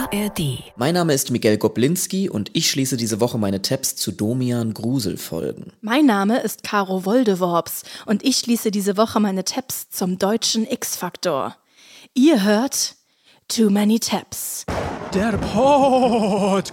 ARD. Mein Name ist Miguel Goblinski und ich schließe diese Woche meine Tabs zu Domian Gruselfolgen. Mein Name ist Caro Woldeworps und ich schließe diese Woche meine Tabs zum deutschen X-Faktor. Ihr hört Too Many Tabs. Der Podcast.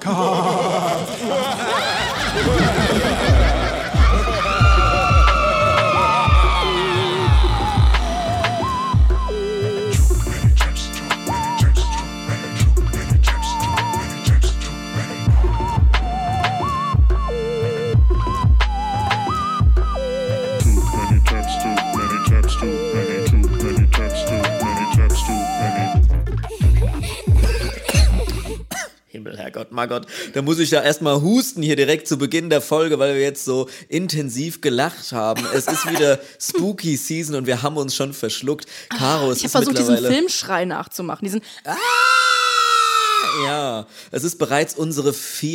Himmel, Herrgott, Margott, da muss ich ja erstmal husten hier direkt zu Beginn der Folge, weil wir jetzt so intensiv gelacht haben. Es ist wieder Spooky Season und wir haben uns schon verschluckt. Caro, es Ich habe ist versucht, diesen mittlerweile... Filmschrei nachzumachen. Ja, es ist bereits unsere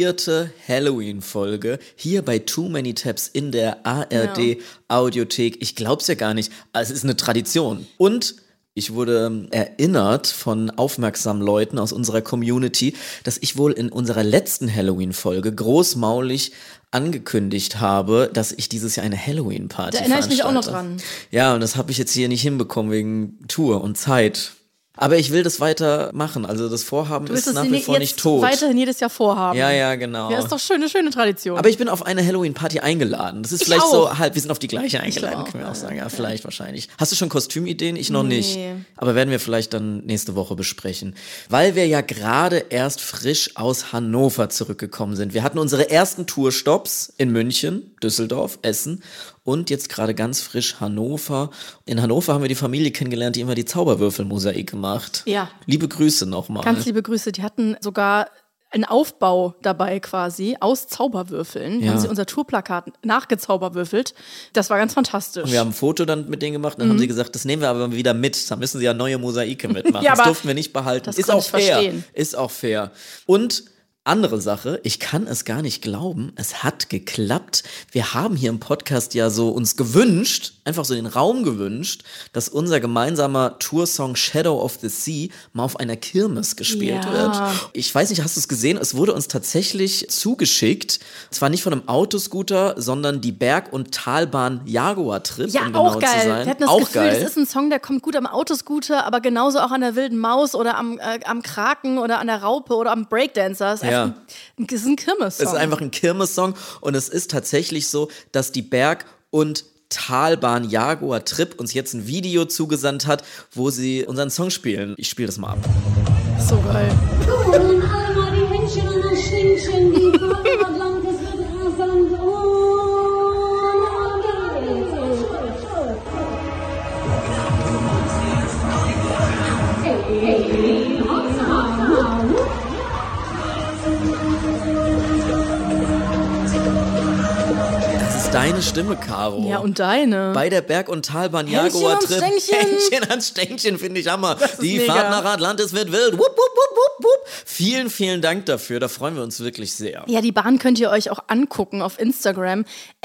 4. Halloween-Folge hier bei Too Many Tabs in der ARD-Audiothek. Ich glaub's ja gar nicht, es ist eine Tradition. Und ich wurde erinnert von aufmerksamen Leuten aus unserer Community, dass ich wohl in unserer letzten Halloween-Folge großmaulig angekündigt habe, dass ich dieses Jahr eine Halloween-Party veranstalte. Da erinnere ich mich auch noch dran. Ja, und das habe ich jetzt hier nicht hinbekommen wegen Tour und Zeit. Aber ich will das weiter machen. Also das Vorhaben ist nach wie vor nicht tot. Weiterhin jedes Jahr vorhaben. Ja, genau. Ja, ist doch schöne Tradition. Aber ich bin auf eine Halloween-Party eingeladen. Das ist vielleicht so halb, wir sind auf die gleiche eingeladen, können wir auch sagen. Ja, vielleicht, wahrscheinlich. Hast du schon Kostümideen? Ich noch nicht. Aber werden wir vielleicht dann nächste Woche besprechen. Weil wir ja gerade erst frisch aus Hannover zurückgekommen sind. Wir hatten unsere ersten Tourstops in München, Düsseldorf, Essen und jetzt gerade ganz frisch Hannover. In Hannover haben wir die Familie kennengelernt, die immer die Zauberwürfel-Mosaik gemacht. Ja. Liebe Grüße nochmal. Ganz liebe Grüße. Die hatten sogar einen Aufbau dabei quasi aus Zauberwürfeln. Ja. Haben sie unser Tourplakat nachgezauberwürfelt. Das war ganz fantastisch. Und wir haben ein Foto dann mit denen gemacht und dann haben sie gesagt, das nehmen wir aber wieder mit. Da müssen sie ja neue Mosaike mitmachen. Ja, das aber durften wir nicht behalten. das Ist kann auch ich fair. verstehen. Ist auch fair. Und andere Sache, ich kann es gar nicht glauben, es hat geklappt. Wir haben hier im Podcast ja so uns gewünscht, einfach so den Raum gewünscht, dass unser gemeinsamer Toursong Shadow of the Sea mal auf einer Kirmes gespielt wird. Ich weiß nicht, hast du es gesehen? Es wurde uns tatsächlich zugeschickt. Zwar nicht von einem Autoscooter, sondern die Berg- und Talbahn Jaguar Trip, Ja, um genau auch geil. zu sein. Wir hatten das auch Gefühl, geil. das ist ein Song, der kommt gut am Autoscooter, aber genauso auch an der wilden Maus oder am Kraken oder an der Raupe oder am Breakdancer. Das ist ein Kirmes-Song. Es ist einfach ein Kirmes-Song und es ist tatsächlich so, dass die Berg- und Talbahn Jaguar Trip uns jetzt ein Video zugesandt hat, wo sie unseren Song spielen. Ich spiele das mal ab. So geil. Kommen einmal die Händchen und das Schwingchen, die Farbe Atlantis wird rasend Das ist deine Stimme, Caro. Ja, und deine. Bei der Berg- und Talbahn Händchen Jaguar ans Trip. Stängchen. Händchen ans Stängchen, finde ich Hammer. Die mega. Fahrt nach Atlantis wird wild. Wupp, wupp, wupp, wupp, wupp. Vielen, vielen Dank dafür. Da freuen wir uns wirklich sehr. Ja, die Bahn könnt ihr euch auch angucken auf Instagram.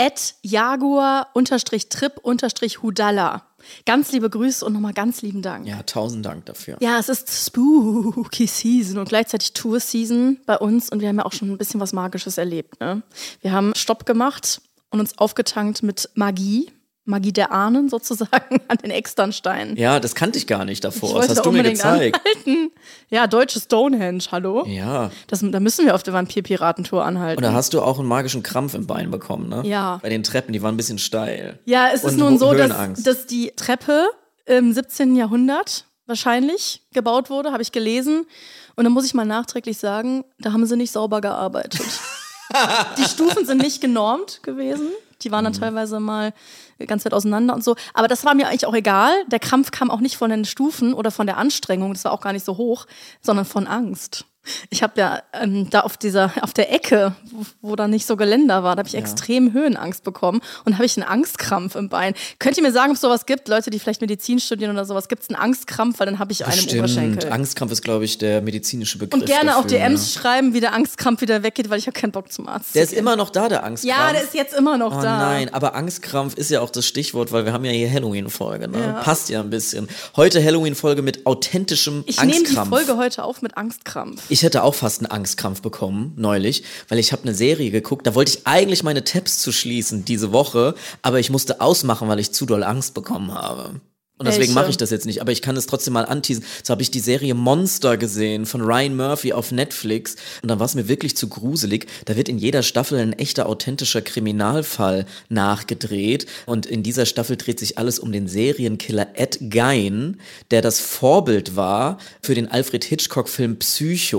@jaguar_trip_hudalla. Ganz liebe Grüße und nochmal ganz lieben Dank. Ja, 1000 Dank dafür. Ja, es ist Spooky Season und gleichzeitig Tour Season bei uns und wir haben ja auch schon ein bisschen was Magisches erlebt. Ne? Wir haben Stopp gemacht und uns aufgetankt mit Magie der Ahnen sozusagen an den Externsteinen. Ja, das kannte ich gar nicht davor. Ich Das wollte hast du mir unbedingt gezeigt. anhalten. Ja, deutsche Stonehenge, hallo? Ja. Da müssen wir auf der Vampir-Piratentour anhalten. Und da hast du auch einen magischen Krampf im Bein bekommen, ne? Ja. Bei den Treppen, die waren ein bisschen steil. Ja, es ist Und nun so, Höhenangst. dass die Treppe im 17. Jahrhundert wahrscheinlich gebaut wurde, habe ich gelesen. Und da muss ich mal nachträglich sagen, da haben sie nicht sauber gearbeitet. Die Stufen sind nicht genormt gewesen. Die waren dann teilweise mal ganz weit auseinander und so. Aber das war mir eigentlich auch egal. Der Krampf kam auch nicht von den Stufen oder von der Anstrengung, das war auch gar nicht so hoch, sondern von Angst. Ich habe ja da auf der Ecke, wo da nicht so Geländer war, da habe ich extrem Höhenangst bekommen und habe ich einen Angstkrampf im Bein. Könnt ihr mir sagen, ob es sowas gibt? Leute, die vielleicht Medizin studieren oder sowas, gibt es einen Angstkrampf? Weil dann habe ich einen im Oberschenkel. Angstkrampf ist, glaube ich, der medizinische Begriff. Und gerne dafür, auch DMs schreiben, wie der Angstkrampf wieder weggeht, weil ich habe keinen Bock zum Arzt. Der ist immer noch da, der Angstkrampf. Ja, der ist jetzt immer noch Oh da. nein, aber Angstkrampf ist ja auch das Stichwort, weil wir haben ja hier Halloween-Folge, ne? Ja. Passt ja ein bisschen. Heute Halloween-Folge mit authentischem Ich nehme Angstkrampf. die Folge heute auf mit Angstkrampf. Ich hätte auch fast einen Angstkrampf bekommen, neulich, weil ich habe eine Serie geguckt, da wollte ich eigentlich meine Tabs zu schließen diese Woche, aber ich musste ausmachen, weil ich zu doll Angst bekommen habe. Und deswegen mache ich das jetzt nicht, aber ich kann es trotzdem mal anteasen. So habe ich die Serie Monster gesehen von Ryan Murphy auf Netflix und dann war es mir wirklich zu gruselig. Da wird in jeder Staffel ein echter, authentischer Kriminalfall nachgedreht und in dieser Staffel dreht sich alles um den Serienkiller Ed Gein, der das Vorbild war für den Alfred Hitchcock-Film Psycho.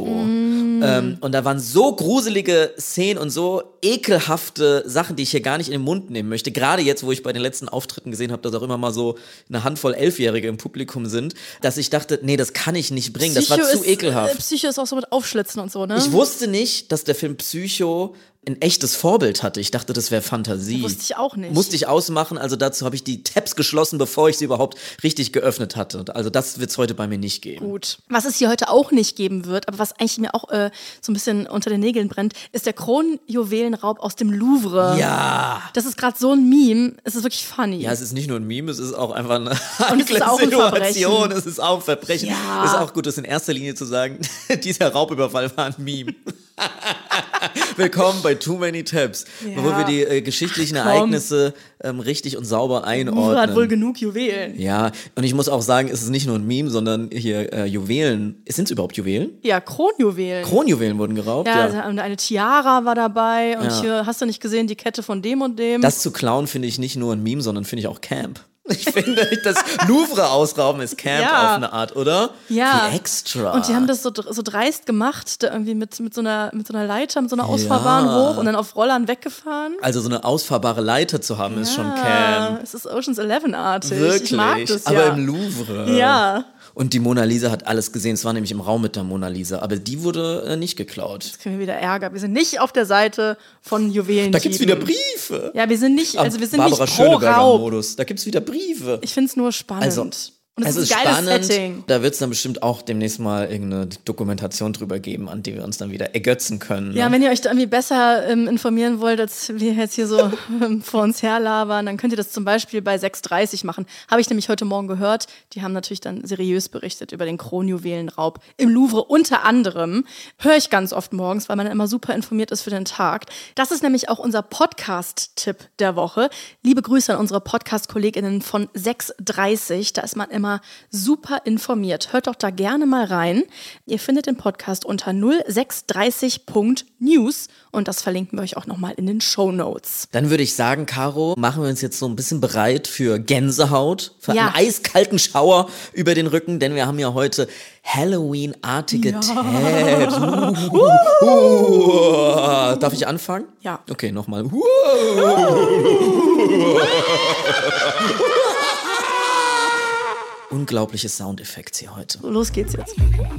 Und da waren so gruselige Szenen und so ekelhafte Sachen, die ich hier gar nicht in den Mund nehmen möchte. Gerade jetzt, wo ich bei den letzten Auftritten gesehen habe, dass auch immer mal so eine Handvoll 11-Jährige im Publikum sind, dass ich dachte, nee, das kann ich nicht bringen, das war zu ekelhaft. Psycho ist auch so mit Aufschlitzen und so, ne? Ich wusste nicht, dass der Film Psycho ein echtes Vorbild hatte. Ich dachte, das wäre Fantasie. Wusste ich auch nicht. Musste ich ausmachen, also dazu habe ich die Tabs geschlossen, bevor ich sie überhaupt richtig geöffnet hatte. Also das wird es heute bei mir nicht geben. Gut. Was es hier heute auch nicht geben wird, aber was eigentlich mir auch so ein bisschen unter den Nägeln brennt, ist der Kronjuwelenraub aus dem Louvre. Ja. Das ist gerade so ein Meme. Es ist wirklich funny. Ja, es ist nicht nur ein Meme, es ist auch einfach eine Und es ist auch ein Verbrechen. Es ist auch ein Verbrechen. Ja. Es ist auch gut, das in erster Linie zu sagen, dieser Raubüberfall war ein Meme. Willkommen bei Too Many Tabs, wo wir die geschichtlichen Ereignisse richtig und sauber einordnen. Louvre hat wohl genug Juwelen. Ja, und ich muss auch sagen, es ist nicht nur ein Meme, sondern hier Juwelen. Sind es überhaupt Juwelen? Ja, Kronjuwelen. Kronjuwelen wurden geraubt, ja. ja. Und eine Tiara war dabei und hier hast du nicht gesehen, die Kette von dem und dem. Das zu klauen finde ich nicht nur ein Meme, sondern finde ich auch Camp. Ich finde, das Louvre ausrauben ist Camp auf eine Art, oder? Ja. Wie extra. Und die haben das so dreist gemacht, da irgendwie mit so einer Leiter, mit so einer Ausfahrbahn hoch und dann auf Rollern weggefahren. Also so eine ausfahrbare Leiter zu haben, ist schon Camp. Ja, es ist Ocean's 11-artig. Wirklich? Ich mag das, aber im Louvre. Ja. Und die Mona Lisa hat alles gesehen. Es war nämlich im Raum mit der Mona Lisa. Aber die wurde nicht geklaut. Jetzt kriegen wir wieder Ärger. Wir sind nicht auf der Seite von Juwelendieben. Da gibt's wieder Briefe. Ja, wir sind nicht, also wir sind Barbara nicht pro Raub. Modus. Da gibt's wieder Briefe. Ich find's nur spannend. Also, und es ist ein geiles spannend. Setting. Da wird es dann bestimmt auch demnächst mal irgendeine Dokumentation drüber geben, an die wir uns dann wieder ergötzen können. Ne? Ja, wenn ihr euch da irgendwie besser informieren wollt, als wir jetzt hier so vor uns herlabern, dann könnt ihr das zum Beispiel bei 6.30 machen. Habe ich nämlich heute Morgen gehört. Die haben natürlich dann seriös berichtet über den Kronjuwelenraub im Louvre unter anderem. Höre ich ganz oft morgens, weil man dann immer super informiert ist für den Tag. Das ist nämlich auch unser Podcast-Tipp der Woche. Liebe Grüße an unsere Podcast-KollegInnen von 6.30. Da ist man immer super informiert. Hört doch da gerne mal rein. Ihr findet den Podcast unter 0630.news und das verlinken wir euch auch nochmal in den Shownotes. Dann würde ich sagen, Caro, machen wir uns jetzt so ein bisschen bereit für Gänsehaut, für einen eiskalten Schauer über den Rücken, denn wir haben ja heute Halloween-artige Tabs. Darf ich anfangen? Ja. Okay, nochmal. Unglaubliche Soundeffekte hier heute. Los geht's jetzt.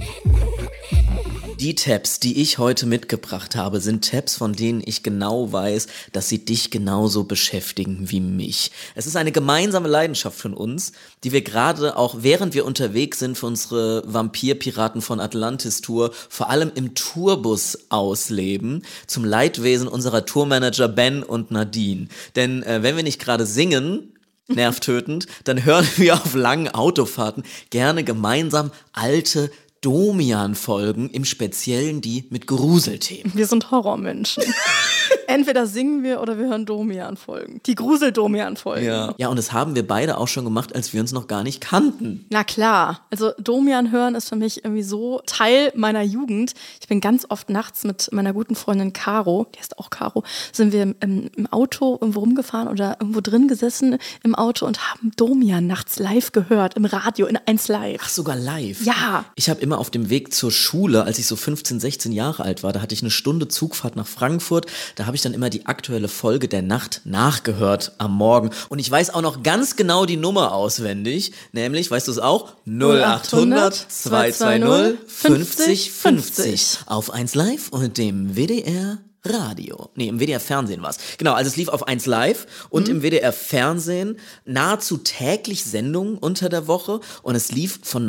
Die Tabs, die ich heute mitgebracht habe, sind Tabs, von denen ich genau weiß, dass sie dich genauso beschäftigen wie mich. Es ist eine gemeinsame Leidenschaft von uns, die wir gerade auch während wir unterwegs sind für unsere Vampir-Piraten von Atlantis Tour, vor allem im Tourbus ausleben, zum Leidwesen unserer Tourmanager Ben und Nadine. Denn wenn wir nicht gerade singen, nervtötend, dann hören wir auf langen Autofahrten gerne gemeinsam alte Domian-Folgen, im Speziellen die mit Gruselthemen. Wir sind Horrormenschen. Entweder singen wir oder wir hören Domian-Folgen. Die Grusel-Domian-Folgen. Ja, und das haben wir beide auch schon gemacht, als wir uns noch gar nicht kannten. Na klar. Also Domian hören ist für mich irgendwie so Teil meiner Jugend. Ich bin ganz oft nachts mit meiner guten Freundin Caro, die heißt auch Caro, sind wir im Auto irgendwo rumgefahren oder irgendwo drin gesessen im Auto und haben Domian nachts live gehört, im Radio, in 1 Live. Ach, sogar live? Ja. Ich habe immer auf dem Weg zur Schule, als ich so 15, 16 Jahre alt war, da hatte ich eine Stunde Zugfahrt nach Frankfurt, da habe ich dann immer die aktuelle Folge der Nacht nachgehört am Morgen. Und ich weiß auch noch ganz genau die Nummer auswendig, nämlich, weißt du es auch? 0800 220 50 50 auf 1 Live und dem WDR Radio. Nee, im WDR Fernsehen war's. Genau, also es lief auf 1 Live und im WDR Fernsehen nahezu täglich Sendungen unter der Woche und es lief von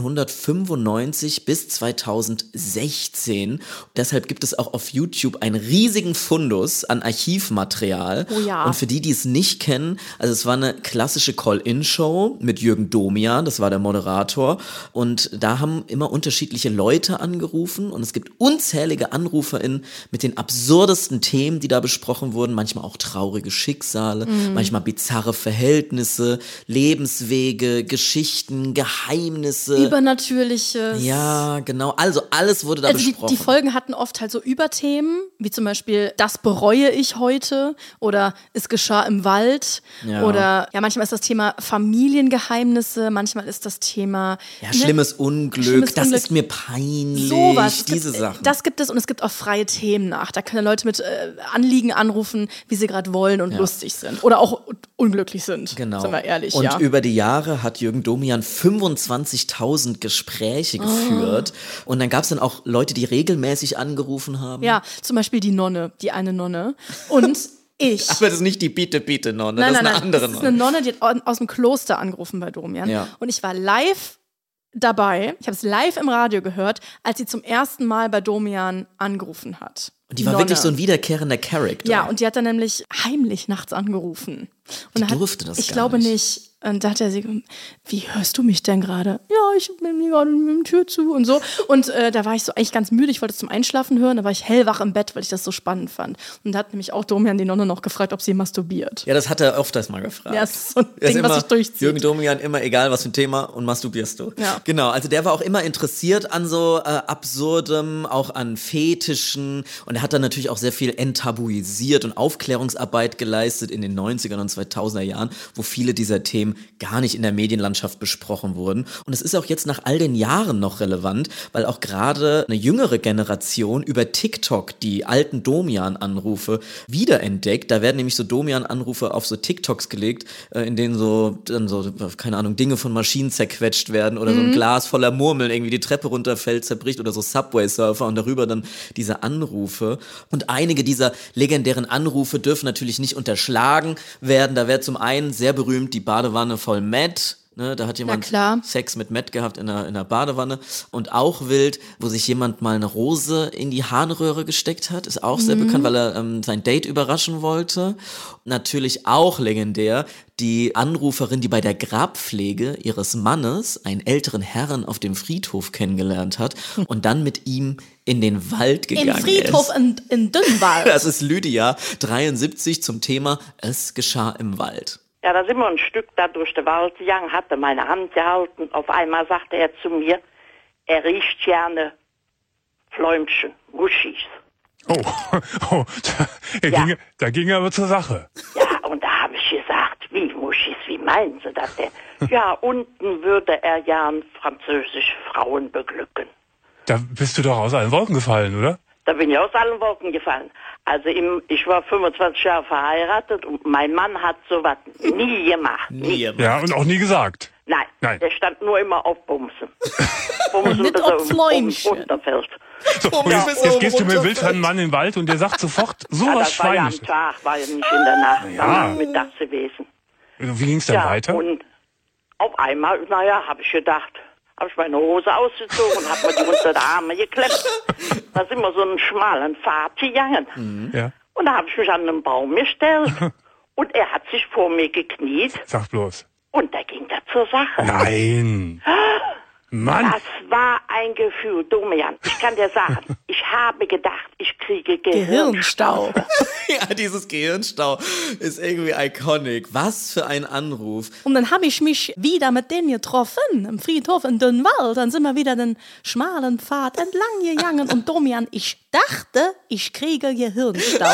1995 bis 2016. Deshalb gibt es auch auf YouTube einen riesigen Fundus an Archivmaterial. Oh ja. Und für die es nicht kennen, also es war eine klassische Call-In-Show mit Jürgen Domian, das war der Moderator. Und da haben immer unterschiedliche Leute angerufen und es gibt unzählige AnruferInnen mit den absurdesten Themen, die da besprochen wurden. Manchmal auch traurige Schicksale, manchmal bizarre Verhältnisse, Lebenswege, Geschichten, Geheimnisse. Übernatürliches. Ja, genau. Also alles wurde da besprochen. Die Folgen hatten oft halt so Überthemen, wie zum Beispiel, das bereue ich heute oder es geschah im Wald. Ja. Oder ja, manchmal ist das Thema Familiengeheimnisse, manchmal ist das Thema schlimmes Unglück, das ist mir peinlich. Sowas. Diese Sachen. Das gibt es und es gibt auch freie Themen nach. Da können Leute mit Anliegen anrufen, wie sie gerade wollen und lustig sind. Oder auch unglücklich sind. Genau. Sind wir ehrlich, und über die Jahre hat Jürgen Domian 25.000 Gespräche geführt. Und dann gab es dann auch Leute, die regelmäßig angerufen haben. Ja, zum Beispiel die eine Nonne. Und ich. Aber das ist nicht die Biete-Biete-Nonne, das ist eine andere Nonne. Das ist eine Nonne, die hat aus dem Kloster angerufen bei Domian. Ja. Und ich war live dabei, ich habe es live im Radio gehört, als sie zum ersten Mal bei Domian angerufen hat. Und die war wirklich so ein wiederkehrender Charakter. Ja, und die hat dann nämlich heimlich nachts angerufen. Und die durfte das gar nicht. Ich glaube nicht. Und da hat er sie, wie hörst du mich denn gerade? Ja, ich bin mir gerade mit der Tür zu und so. Und da war ich so eigentlich ganz müde, ich wollte es zum Einschlafen hören, da war ich hellwach im Bett, weil ich das so spannend fand. Und da hat nämlich auch Domian die Nonne noch gefragt, ob sie masturbiert. Ja, das hat er öfters mal gefragt. Ja, das ist so ein Ding, was sich durchzieht. Jürgen Domian, immer egal was für ein Thema und masturbierst du. Ja. Genau, also der war auch immer interessiert an so Absurdem, auch an Fetischen und er hat dann natürlich auch sehr viel enttabuisiert und Aufklärungsarbeit geleistet in den 90er und 2000er Jahren, wo viele dieser Themen gar nicht in der Medienlandschaft besprochen wurden. Und es ist auch jetzt nach all den Jahren noch relevant, weil auch gerade eine jüngere Generation über TikTok die alten Domian-Anrufe wiederentdeckt. Da werden nämlich so Domian-Anrufe auf so TikToks gelegt, in denen keine Ahnung, Dinge von Maschinen zerquetscht werden oder so ein Glas voller Murmeln irgendwie die Treppe runterfällt, zerbricht oder so Subway-Surfer und darüber dann diese Anrufe. Und einige dieser legendären Anrufe dürfen natürlich nicht unterschlagen werden. Da wäre zum einen sehr berühmt die Badewanne voll Matt. Ne, da hat jemand Sex mit Matt gehabt in einer Badewanne. Und auch wild, wo sich jemand mal eine Rose in die Harnröhre gesteckt hat, ist auch sehr bekannt, weil er sein Date überraschen wollte. Natürlich auch legendär, die Anruferin, die bei der Grabpflege ihres Mannes einen älteren Herrn auf dem Friedhof kennengelernt hat und dann mit ihm in den Wald gegangen ist. Im Friedhof in Dünnwald. Das ist Lydia, 73, zum Thema Es geschah im Wald. Ja, da sind wir ein Stück da durch den Wald gegangen, hatte meine Hand gehalten. Auf einmal sagte er zu mir, er riecht gerne Fläumchen, Muschis. Oh, da ging er aber zur Sache. Ja, und da habe ich gesagt, wie Muschis, wie meinen Sie das denn? Ja, unten würde er gern französische Frauen beglücken. Da bist du doch aus allen Wolken gefallen, oder? Da bin ich aus allen Wolken gefallen. Also ich war 25 Jahre verheiratet und mein Mann hat sowas nie gemacht. Ja, und auch nie gesagt. Nein. Der stand nur immer auf Bumsen. Bumsen, Mit bis er Fläumchen. runterfällt. So, jetzt gehst du mit wildfremden Mann in den Wald und der sagt sofort sowas das war ja am Schweiniges. Tag, war ja nicht in der Nacht, Ja. war Nachmittags gewesen. Wie ging's dann weiter? Und auf einmal, habe ich gedacht, habe ich meine Hose ausgezogen und habe mir die unter die Arme geklemmt. Da sind wir so einen schmalen Pfad gegangen. Ja. Und da habe ich mich an einen Baum gestellt und er hat sich vor mir gekniet Sag bloß. und da ging er zur Sache. Nein. Mann. Das war ein Gefühl, Domian. Ich kann dir sagen, ich habe gedacht, ich kriege Gehirnstau. Ja, dieses Gehirnstau ist irgendwie iconic. Was für ein Anruf. Und dann habe ich mich wieder mit denen getroffen, im Friedhof in Dünnwald. Dann sind wir wieder den schmalen Pfad entlang gegangen. Und Domian, ich dachte, ich kriege Gehirnstau.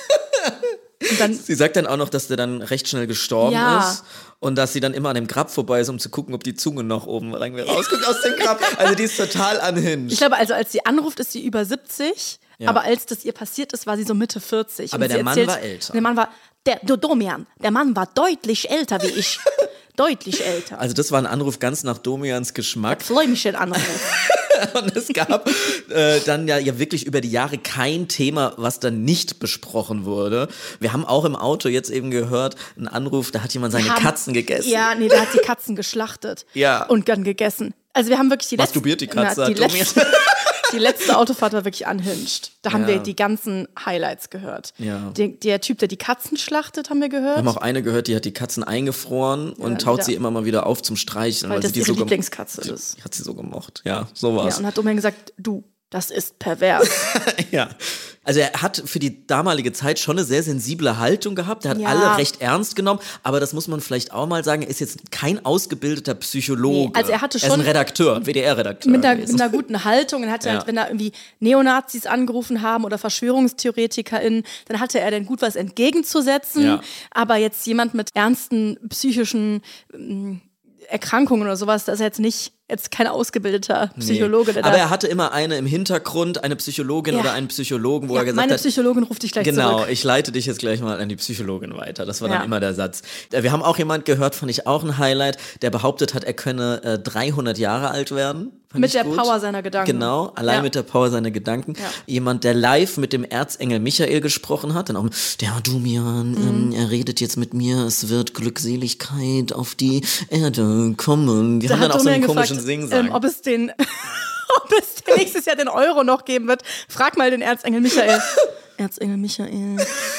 Und dann, Sie sagt dann auch noch, dass der dann recht schnell gestorben ist. Und dass sie dann immer an dem Grab vorbei ist, um zu gucken, ob die Zunge noch oben rausguckt aus dem Grab. Also die ist total unhinged. ich glaube, also als sie anruft, ist sie über 70. Ja. Aber als das ihr passiert ist, war sie so Mitte 40. Aber und der Mann war älter. Der Mann war, Domian, der Mann war deutlich älter wie ich. Deutlich älter. Also das war ein Anruf ganz nach Domians Geschmack. Fläumchen Anruf. Und es gab dann ja wirklich über die Jahre kein Thema, was dann nicht besprochen wurde. Wir haben auch im Auto jetzt eben gehört, einen Anruf, da hat jemand seine Katzen gegessen. Ja, nee, da hat die Katzen geschlachtet und dann gegessen. Also wir haben wirklich masturbiert die Katze, die letzte Autofahrt war wirklich unhinged. Da haben wir die ganzen Highlights gehört. Ja. Der Typ, der die Katzen schlachtet, haben wir gehört. Wir haben auch eine gehört, die hat die Katzen eingefroren und taut sie immer mal wieder auf zum Streicheln. Weil das sie ihre Lieblingskatze ist. Die hat sie so gemocht. Ja, so war's. Ja, und hat Domian gesagt, du, das ist pervers. Ja. Also er hat für die damalige Zeit schon eine sehr sensible Haltung gehabt. Er hat alle recht ernst genommen, aber das muss man vielleicht auch mal sagen, er ist jetzt kein ausgebildeter Psychologe. Nee, also er ist ein Redakteur, ein WDR-Redakteur. Mit einer guten Haltung. Er hatte halt, wenn da irgendwie Neonazis angerufen haben oder VerschwörungstheoretikerInnen, dann hatte er dann gut was entgegenzusetzen. Ja. Aber jetzt jemand mit ernsten psychischen Erkrankungen oder sowas, das ist jetzt kein ausgebildeter Psychologe. Aber er hatte immer eine im Hintergrund, eine Psychologin oder einen Psychologen, wo er gesagt hat, meine Psychologin ruft dich gleich zurück. Genau, ich leite dich jetzt gleich mal an die Psychologin weiter. Das war dann immer der Satz. Wir haben auch jemand gehört, fand ich auch ein Highlight, der behauptet hat, er könne 300 Jahre alt werden. Mit der Power seiner Gedanken. Genau, allein mit der Power seiner Gedanken. Ja. Jemand, der live mit dem Erzengel Michael gesprochen hat, dann auch, der Domian, er redet jetzt mit mir, es wird Glückseligkeit auf die Erde kommen. Die haben dann auch so einen komischen Singsang. Ob es nächstes Jahr den Euro noch geben wird. Frag mal den Erzengel Michael. Erzengel Michael,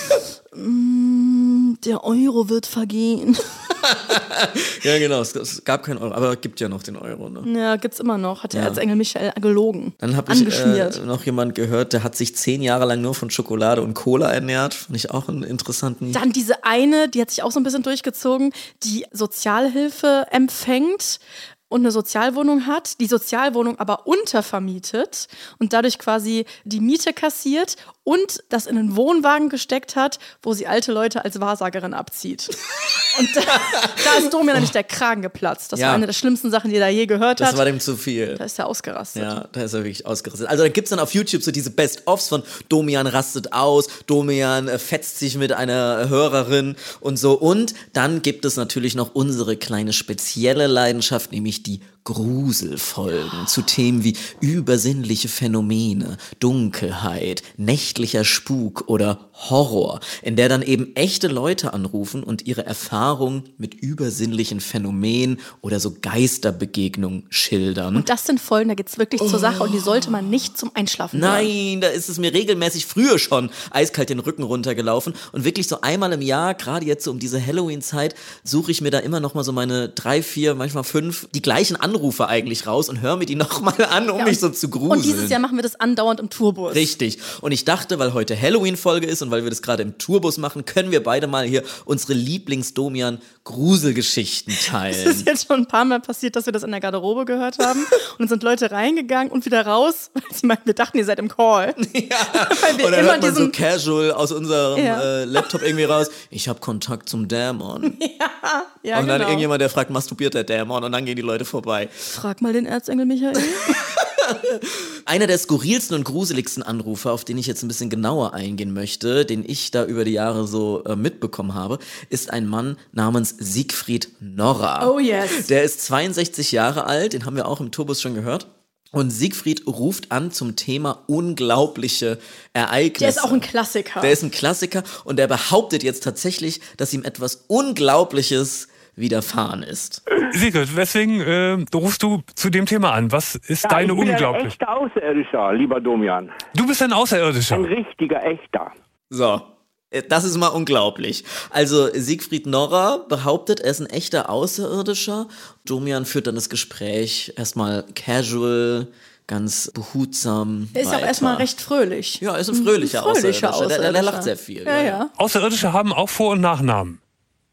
der Euro wird vergehen. Ja, genau, es gab keinen Euro, aber es gibt ja noch den Euro. Ne? Ja, gibt's immer noch, hat der Erzengel Michael gelogen. Dann habe ich noch jemand gehört, der hat sich 10 Jahre lang nur von Schokolade und Cola ernährt. Fand ich auch einen interessanten. Dann diese eine, die hat sich auch so ein bisschen durchgezogen, die Sozialhilfe empfängt und eine Sozialwohnung hat, die Sozialwohnung aber untervermietet und dadurch quasi die Miete kassiert und das in einen Wohnwagen gesteckt hat, wo sie alte Leute als Wahrsagerin abzieht. Und da ist Domian nämlich der Kragen geplatzt. Das war eine der schlimmsten Sachen, die er da je gehört hat. Das war dem zu viel. Da ist er ausgerastet. Ja, da ist er wirklich ausgerastet. Also da gibt's dann auf YouTube so diese Best-ofs von Domian rastet aus, Domian fetzt sich mit einer Hörerin und so. Und dann gibt es natürlich noch unsere kleine spezielle Leidenschaft, nämlich die Gruselfolgen zu Themen wie übersinnliche Phänomene, Dunkelheit, nächtlicher Spuk oder Horror, in der dann eben echte Leute anrufen und ihre Erfahrungen mit übersinnlichen Phänomenen oder so Geisterbegegnungen schildern. Und das sind Folgen, da geht's wirklich zur Sache und die sollte man nicht zum Einschlafen hören. Nein, da ist es mir regelmäßig früher schon eiskalt den Rücken runtergelaufen und wirklich so einmal im Jahr, gerade jetzt so um diese Halloween-Zeit, suche ich mir da immer noch mal so meine 3, 4, manchmal 5, die gleichen Anrufe eigentlich raus und höre mir die noch mal an, um mich so zu gruseln. Und dieses Jahr machen wir das andauernd im Tourbus. Richtig. Und ich dachte, weil heute Halloween-Folge ist und weil wir das gerade im Tourbus machen, können wir beide mal hier unsere Lieblings-Domian-Gruselgeschichten teilen. Es ist jetzt schon ein paar Mal passiert, dass wir das in der Garderobe gehört haben und dann sind Leute reingegangen und wieder raus, weil sie meinten, wir dachten, ihr seid im Call. Ja. Und dann hört man so casual aus unserem Laptop irgendwie raus, ich habe Kontakt zum Dämon. Ja, und dann irgendjemand, der fragt, masturbiert der Dämon? Und dann gehen die Leute vorbei. Frag mal den Erzengel Michael. Einer der skurrilsten und gruseligsten Anrufe, auf den ich jetzt ein bisschen genauer eingehen möchte, den ich da über die Jahre so mitbekommen habe, ist ein Mann namens Siegfried Norra. Oh yes. Der ist 62 Jahre alt, den haben wir auch im Tourbus schon gehört. Und Siegfried ruft an zum Thema unglaubliche Ereignisse. Der ist auch ein Klassiker. Der ist ein Klassiker und der behauptet jetzt tatsächlich, dass ihm etwas Unglaubliches widerfahren ist. Sigrid, weswegen rufst du zu dem Thema an? Was ist deine unglaubliche? Ich bin ein echter Außerirdischer, lieber Domian. Du bist ein Außerirdischer? Ein richtiger, echter. So. Das ist mal unglaublich. Also Siegfried Norra behauptet, er ist ein echter Außerirdischer. Domian führt dann das Gespräch erstmal casual, ganz behutsam Er ist weiter. auch erstmal recht fröhlich. Ja, er ist ein fröhlicher Außerirdischer. Der lacht sehr viel. Ja. Außerirdische haben auch Vor- und Nachnamen.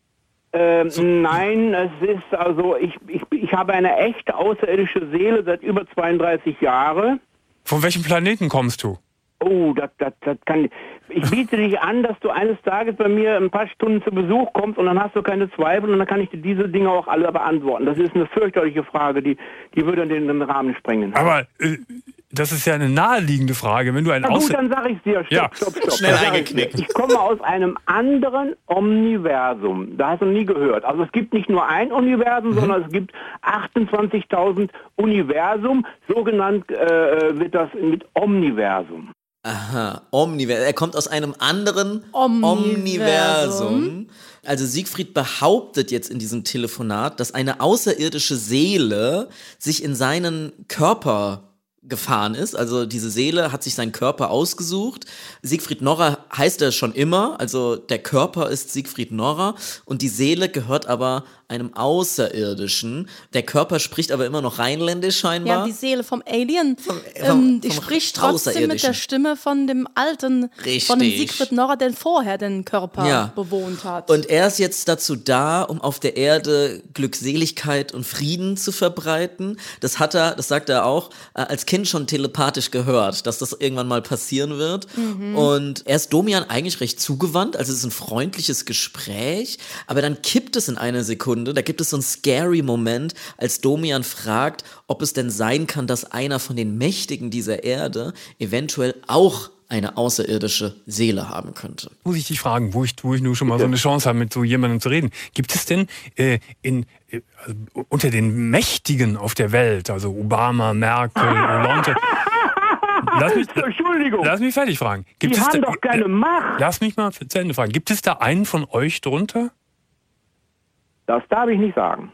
Nein, es ist also, ich habe eine echte außerirdische Seele seit über 32 Jahren. Von welchem Planeten kommst du? Oh, das kann ich biete dich an, dass du eines Tages bei mir ein paar Stunden zu Besuch kommst und dann hast du keine Zweifel und dann kann ich dir diese Dinge auch alle beantworten. Das ist eine fürchterliche Frage, die würde den Rahmen sprengen. Aber das ist ja eine naheliegende Frage. Wenn du ein Na gut, dann sage ich dir, stopp. Schnell eingeknickt. Ich komme aus einem anderen Omniversum. Da hast du nie gehört. Also es gibt nicht nur ein Universum, sondern es gibt 28.000 Universum. So genannt wird das mit Omniversum. Aha, Omniversum. Er kommt aus einem anderen Omniversum. Also Siegfried behauptet jetzt in diesem Telefonat, dass eine außerirdische Seele sich in seinen Körper gefahren ist. Also diese Seele hat sich seinen Körper ausgesucht. Siegfried Norrer heißt er schon immer. Also der Körper ist Siegfried Norrer und die Seele gehört aber einem Außerirdischen. Der Körper spricht aber immer noch rheinländisch scheinbar. Ja, die Seele vom Alien, die spricht trotzdem mit der Stimme von dem Alten, von dem Siegfried Norrer, der vorher den Körper bewohnt hat. Und er ist jetzt dazu da, um auf der Erde Glückseligkeit und Frieden zu verbreiten. Das sagt er auch, als Kind schon telepathisch gehört, dass das irgendwann mal passieren wird. Und er ist Domian eigentlich recht zugewandt, also es ist ein freundliches Gespräch, aber dann kippt es in eine Sekunde. Da gibt es so einen scary Moment, als Domian fragt, ob es denn sein kann, dass einer von den Mächtigen dieser Erde eventuell auch eine außerirdische Seele haben könnte. Muss ich dich fragen, wo ich nun schon mal so eine Chance habe, mit so jemandem zu reden. Gibt es denn unter den Mächtigen auf der Welt, also Obama, Merkel, Hollande... Entschuldigung. Lass mich fertig fragen. Die haben doch keine Macht. Lass mich mal zu Ende fragen. Gibt es da einen von euch drunter? Das darf ich nicht sagen.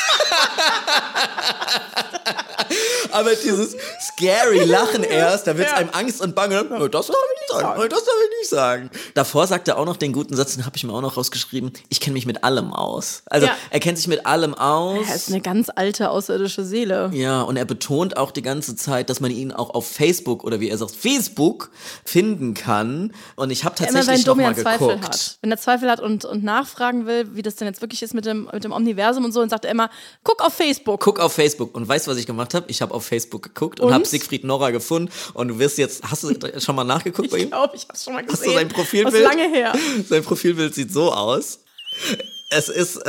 Aber dieses scary Lachen erst, da wird es einem Angst und Bange. Das darf ich nicht sagen. Davor sagt er auch noch den guten Satz, den habe ich mir auch noch rausgeschrieben, ich kenne mich mit allem aus. Also er kennt sich mit allem aus. Er ist eine ganz alte außerirdische Seele. Ja, und er betont auch die ganze Zeit, dass man ihn auch auf Facebook oder wie er sagt, Facebook finden kann. Und ich habe tatsächlich noch mal geguckt. Wenn er Zweifel hat und nachfragen will, wie das denn jetzt wirklich ist mit dem Omniversum und so, dann sagt er immer, guck auf Facebook. Guck auf Facebook. Und weißt du, was ich gemacht habe? Ich habe auf Facebook geguckt und habe Siegfried Norrer gefunden. Und du wirst jetzt, hast du schon mal nachgeguckt bei ihm? Ich glaube, ich habe es schon mal gesehen. Hast du sein Profilbild? Das ist lange her. Sein Profilbild sieht so aus. Es ist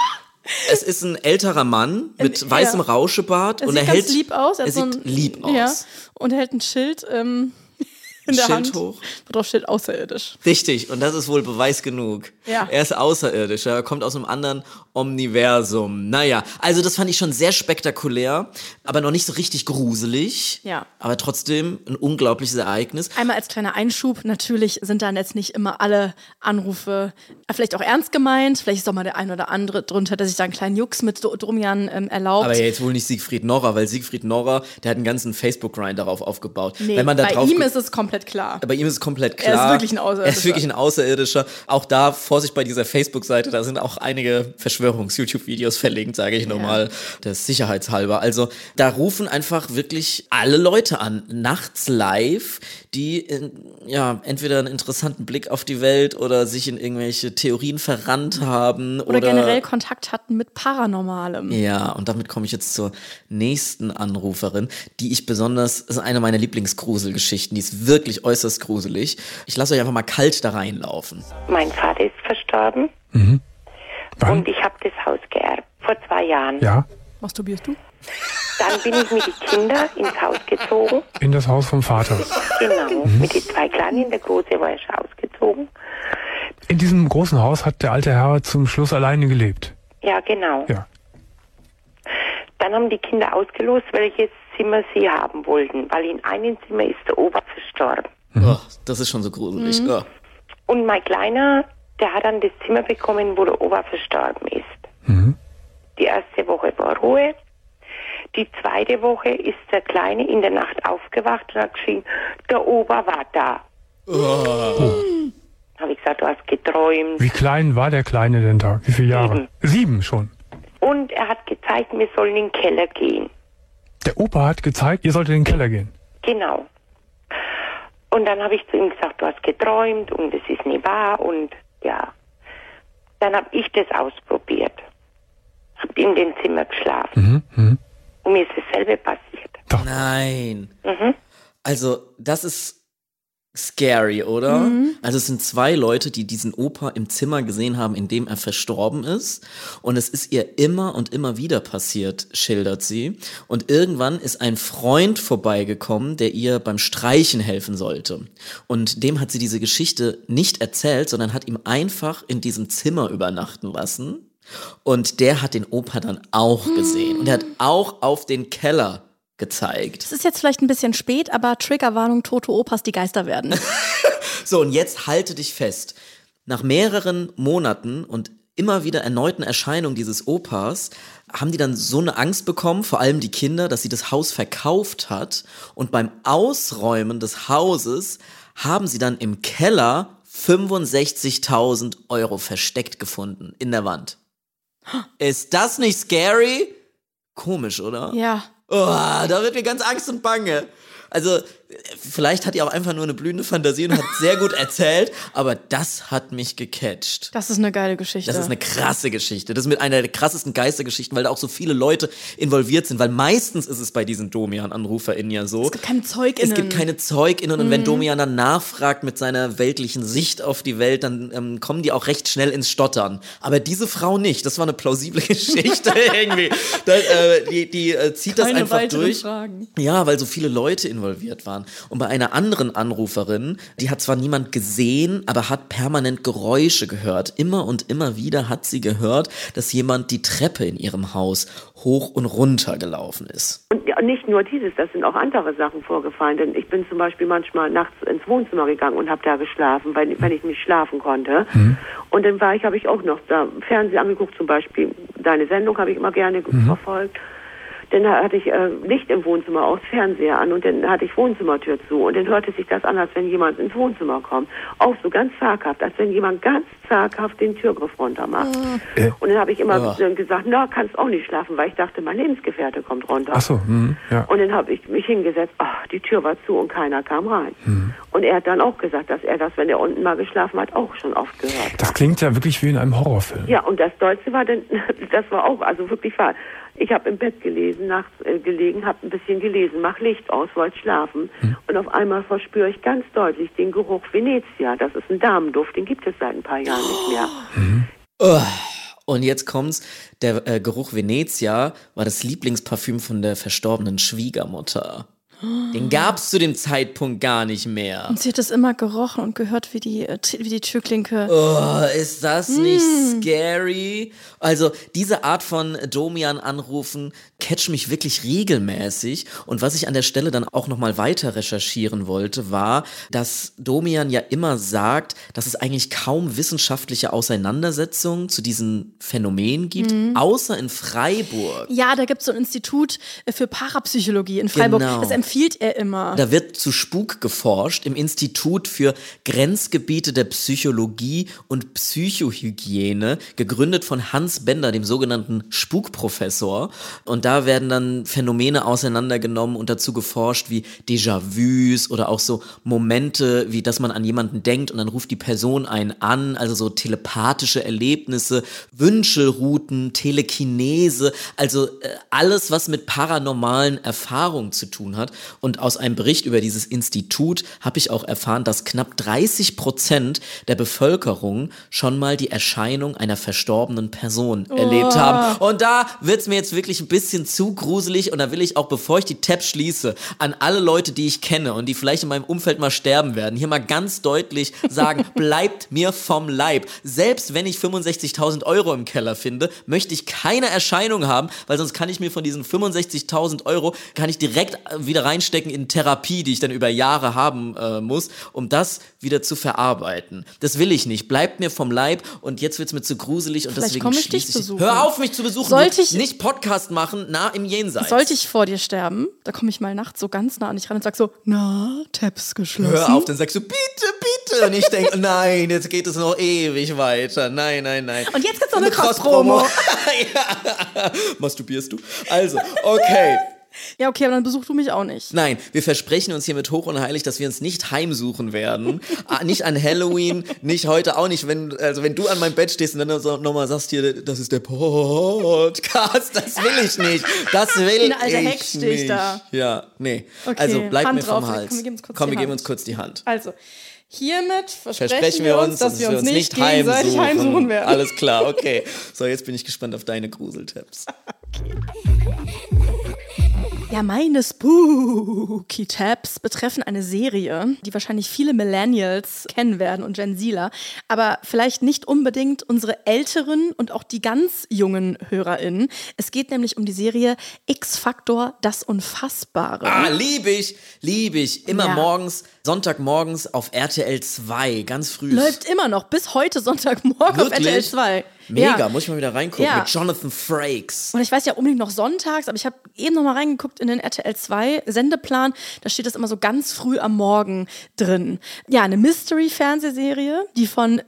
ein älterer Mann mit weißem Rauschebart. Er sieht lieb aus. Er sieht lieb aus. Ja, und er hält ein Schild in der Hand, hoch. wo drauf steht außerirdisch. Richtig, und das ist wohl Beweis genug. Ja. Er ist außerirdisch, er kommt aus einem anderen Omniversum. Naja, also das fand ich schon sehr spektakulär, aber noch nicht so richtig gruselig. Ja. Aber trotzdem ein unglaubliches Ereignis. Einmal als kleiner Einschub, natürlich sind da jetzt nicht immer alle Anrufe vielleicht auch ernst gemeint. Vielleicht ist auch mal der ein oder andere drunter, der sich da einen kleinen Jux mit Domian erlaubt. Aber ja, jetzt wohl nicht Siegfried Norrer, weil Siegfried Norrer, der hat einen ganzen Facebook-Grind darauf aufgebaut. Nee, wenn man da bei ihm ist es komplett klar. Bei ihm ist es komplett klar. Er ist wirklich ein Außerirdischer. Er ist wirklich ein Außerirdischer. Auch da, Vorsicht bei dieser Facebook-Seite, da sind auch einige Verschwörungs-YouTube-Videos verlinkt, sage ich nochmal, das sicherheitshalber. Also da rufen einfach wirklich alle Leute an, nachts live, die entweder einen interessanten Blick auf die Welt oder sich in irgendwelche Theorien verrannt haben. Oder generell Kontakt hatten mit Paranormalem. Ja, und damit komme ich jetzt zur nächsten Anruferin, die ich besonders, das ist eine meiner Lieblingsgruselgeschichten, die ist wirklich äußerst gruselig. Ich lasse euch einfach mal kalt da reinlaufen. Mein Vater ist verstorben und ich habe das Haus geerbt vor 2 Jahren. Ja. Masturbierst du? Dann bin ich mit den Kindern ins Haus gezogen. In das Haus vom Vater. Genau, mit den 2 Kleinen, der Große war schon ausgezogen. In diesem großen Haus hat der alte Herr zum Schluss alleine gelebt. Ja, genau. Ja. Dann haben die Kinder ausgelost, welches Zimmer sie haben wollten, weil in einem Zimmer ist der Opa verstorben. Oh, das ist schon so gruselig. Oh. Und mein Kleiner, der hat dann das Zimmer bekommen, wo der Opa verstorben ist. Die erste Woche war Ruhe. Die zweite Woche ist der Kleine in der Nacht aufgewacht und hat geschrien, der Opa war da. Habe ich gesagt, du hast geträumt. Wie klein war der Kleine denn da? Wie viele Jahre? 7 schon. Und er hat gezeigt, wir sollen in den Keller gehen. Der Opa hat gezeigt, ihr solltet in den Keller gehen. Genau. Und dann habe ich zu ihm gesagt, du hast geträumt und es ist nicht wahr und ja. Dann habe ich das ausprobiert. Habe in dem Zimmer geschlafen. Und mir ist dasselbe passiert. Nein. Also, das ist Scary, oder? Also es sind 2 Leute, die diesen Opa im Zimmer gesehen haben, in dem er verstorben ist. Und es ist ihr immer und immer wieder passiert, schildert sie. Und irgendwann ist ein Freund vorbeigekommen, der ihr beim Streichen helfen sollte. Und dem hat sie diese Geschichte nicht erzählt, sondern hat ihm einfach in diesem Zimmer übernachten lassen. Und der hat den Opa dann auch gesehen. Und er hat auch auf den Keller gezeigt. Es ist jetzt vielleicht ein bisschen spät, aber Triggerwarnung, tote Opas, die Geister werden. So, und jetzt halte dich fest. Nach mehreren Monaten und immer wieder erneuten Erscheinungen dieses Opas haben die dann so eine Angst bekommen, vor allem die Kinder, dass sie das Haus verkauft hat. Und beim Ausräumen des Hauses haben sie dann im Keller 65.000 € versteckt gefunden in der Wand. Ist das nicht scary? Komisch, oder? Ja. Oh, da wird mir ganz Angst und Bange. Also, vielleicht hat ihr auch einfach nur eine blühende Fantasie und hat sehr gut erzählt, aber das hat mich gecatcht. Das ist eine geile Geschichte. Das ist eine krasse Geschichte. Das ist mit einer der krassesten Geistergeschichten, weil da auch so viele Leute involviert sind, weil meistens ist es bei diesen Domian-AnruferInnen ja so. Es gibt keine ZeugInnen. Es gibt keine ZeugInnen und wenn Domian dann nachfragt mit seiner weltlichen Sicht auf die Welt, dann kommen die auch recht schnell ins Stottern. Aber diese Frau nicht. Das war eine plausible Geschichte irgendwie. Die zieht keine das einfach durch. Fragen. Ja, weil so viele Leute involviert waren. Und bei einer anderen Anruferin, die hat zwar niemand gesehen, aber hat permanent Geräusche gehört. Immer und immer wieder hat sie gehört, dass jemand die Treppe in ihrem Haus hoch und runter gelaufen ist. Und ja, nicht nur dieses, das sind auch andere Sachen vorgefallen. Denn ich bin zum Beispiel manchmal nachts ins Wohnzimmer gegangen und habe da geschlafen, wenn ich nicht schlafen konnte. Und dann habe ich auch noch da Fernsehen angeguckt, zum Beispiel deine Sendung habe ich immer gerne verfolgt. Dann hatte ich Licht im Wohnzimmer aus, Fernseher an und dann hatte ich Wohnzimmertür zu und dann hörte sich das an, als wenn jemand ins Wohnzimmer kommt. Auch so ganz zaghaft, als wenn jemand ganz zaghaft den Türgriff runter macht. Und dann habe ich immer gesagt, na, kannst auch nicht schlafen, weil ich dachte, mein Lebensgefährte kommt runter. Ach so, ja. Und dann habe ich mich hingesetzt, die Tür war zu und keiner kam rein. Und er hat dann auch gesagt, dass er das, wenn er unten mal geschlafen hat, auch schon oft gehört hat. Das klingt ja wirklich wie in einem Horrorfilm. Ja, und das Deutsche war dann, das war auch, also wirklich wahr. Ich habe im Bett nachts gelegen, habe ein bisschen gelesen, mach Licht aus, wollte schlafen. Und auf einmal verspüre ich ganz deutlich den Geruch Venezia. Das ist ein Damenduft, den gibt es seit ein paar Jahren nicht mehr. Und jetzt kommt's, der Geruch Venezia war das Lieblingsparfüm von der verstorbenen Schwiegermutter. Den gab's zu dem Zeitpunkt gar nicht mehr. Und sie hat es immer gerochen und gehört wie die Türklinke. Oh, ist das nicht scary? Also diese Art von Domian-Anrufen catcht mich wirklich regelmäßig. Und was ich an der Stelle dann auch nochmal weiter recherchieren wollte, war, dass Domian ja immer sagt, dass es eigentlich kaum wissenschaftliche Auseinandersetzungen zu diesen Phänomenen gibt, außer in Freiburg. Ja, da gibt's so ein Institut für Parapsychologie in Freiburg. Genau. Das empfiehlt er immer. Da wird zu Spuk geforscht im Institut für Grenzgebiete der Psychologie und Psychohygiene, gegründet von Hans Bender, dem sogenannten Spukprofessor. Und da werden dann Phänomene auseinandergenommen und dazu geforscht wie Déjà-vus oder auch so Momente, wie dass man an jemanden denkt und dann ruft die Person einen an, also so telepathische Erlebnisse, Wünschelrouten, Telekinese, also alles, was mit paranormalen Erfahrungen zu tun hat. Und aus einem Bericht über dieses Institut habe ich auch erfahren, dass knapp 30% der Bevölkerung schon mal die Erscheinung einer verstorbenen Person erlebt haben. Und da wird's mir jetzt wirklich ein bisschen zu gruselig und da will ich auch, bevor ich die Tabs schließe, an alle Leute, die ich kenne und die vielleicht in meinem Umfeld mal sterben werden, hier mal ganz deutlich sagen, bleibt mir vom Leib. Selbst wenn ich 65.000 € im Keller finde, möchte ich keine Erscheinung haben, weil sonst kann ich mir von diesen 65.000 € kann ich direkt wieder reinstecken in Therapie, die ich dann über Jahre haben muss, um das wieder zu verarbeiten. Das will ich nicht. Bleibt mir vom Leib und jetzt wird's mir zu gruselig und Vielleicht deswegen schließe ich. Hör auf, mich zu besuchen. Sollte ich nicht Podcast machen, nah im Jenseits. Sollte ich vor dir sterben, da komme ich mal nachts so ganz nah an dich ran und sag so, na, Tabs geschlossen. Hör auf, dann sagst du, bitte, bitte. Und ich denke, nein, jetzt geht es noch ewig weiter. Nein. Und jetzt gibt's noch eine Cross-Promo. Ja. Masturbierst du? Also, okay. Ja, okay, aber dann besuchst du mich auch nicht. Nein, wir versprechen uns hiermit hoch und heilig, dass wir uns nicht heimsuchen werden. Nicht an Halloween, nicht heute auch nicht. Wenn du an meinem Bett stehst und dann nochmal sagst hier, das ist der Podcast, das will ich nicht. Das will ich nicht. Alter Hex stehe ich da. Ja, nee. Okay, also bleib Hand mir vom drauf. Hals. Komm, wir geben uns kurz die Hand. Also, hiermit versprechen wir uns, dass wir uns nicht gegenseitig heimsuchen werden. Alles klar, okay. So, jetzt bin ich gespannt auf deine Gruseltipps. Okay. Ja, meine Spooky-Tabs betreffen eine Serie, die wahrscheinlich viele Millennials kennen werden und Gen Zler, aber vielleicht nicht unbedingt unsere älteren und auch die ganz jungen HörerInnen. Es geht nämlich um die Serie X-Factor, das Unfassbare. Ah, liebe ich. Immer morgens, Sonntagmorgens auf RTL 2, ganz früh. Läuft immer noch, bis heute Sonntagmorgen auf RTL 2. Mega, ja. muss ich mal wieder reingucken, mit Jonathan Frakes. Und ich weiß ja unbedingt noch sonntags, aber ich habe eben noch mal reingeguckt in den RTL 2 Sendeplan, da steht das immer so ganz früh am Morgen drin. Ja, eine Mystery-Fernsehserie, die von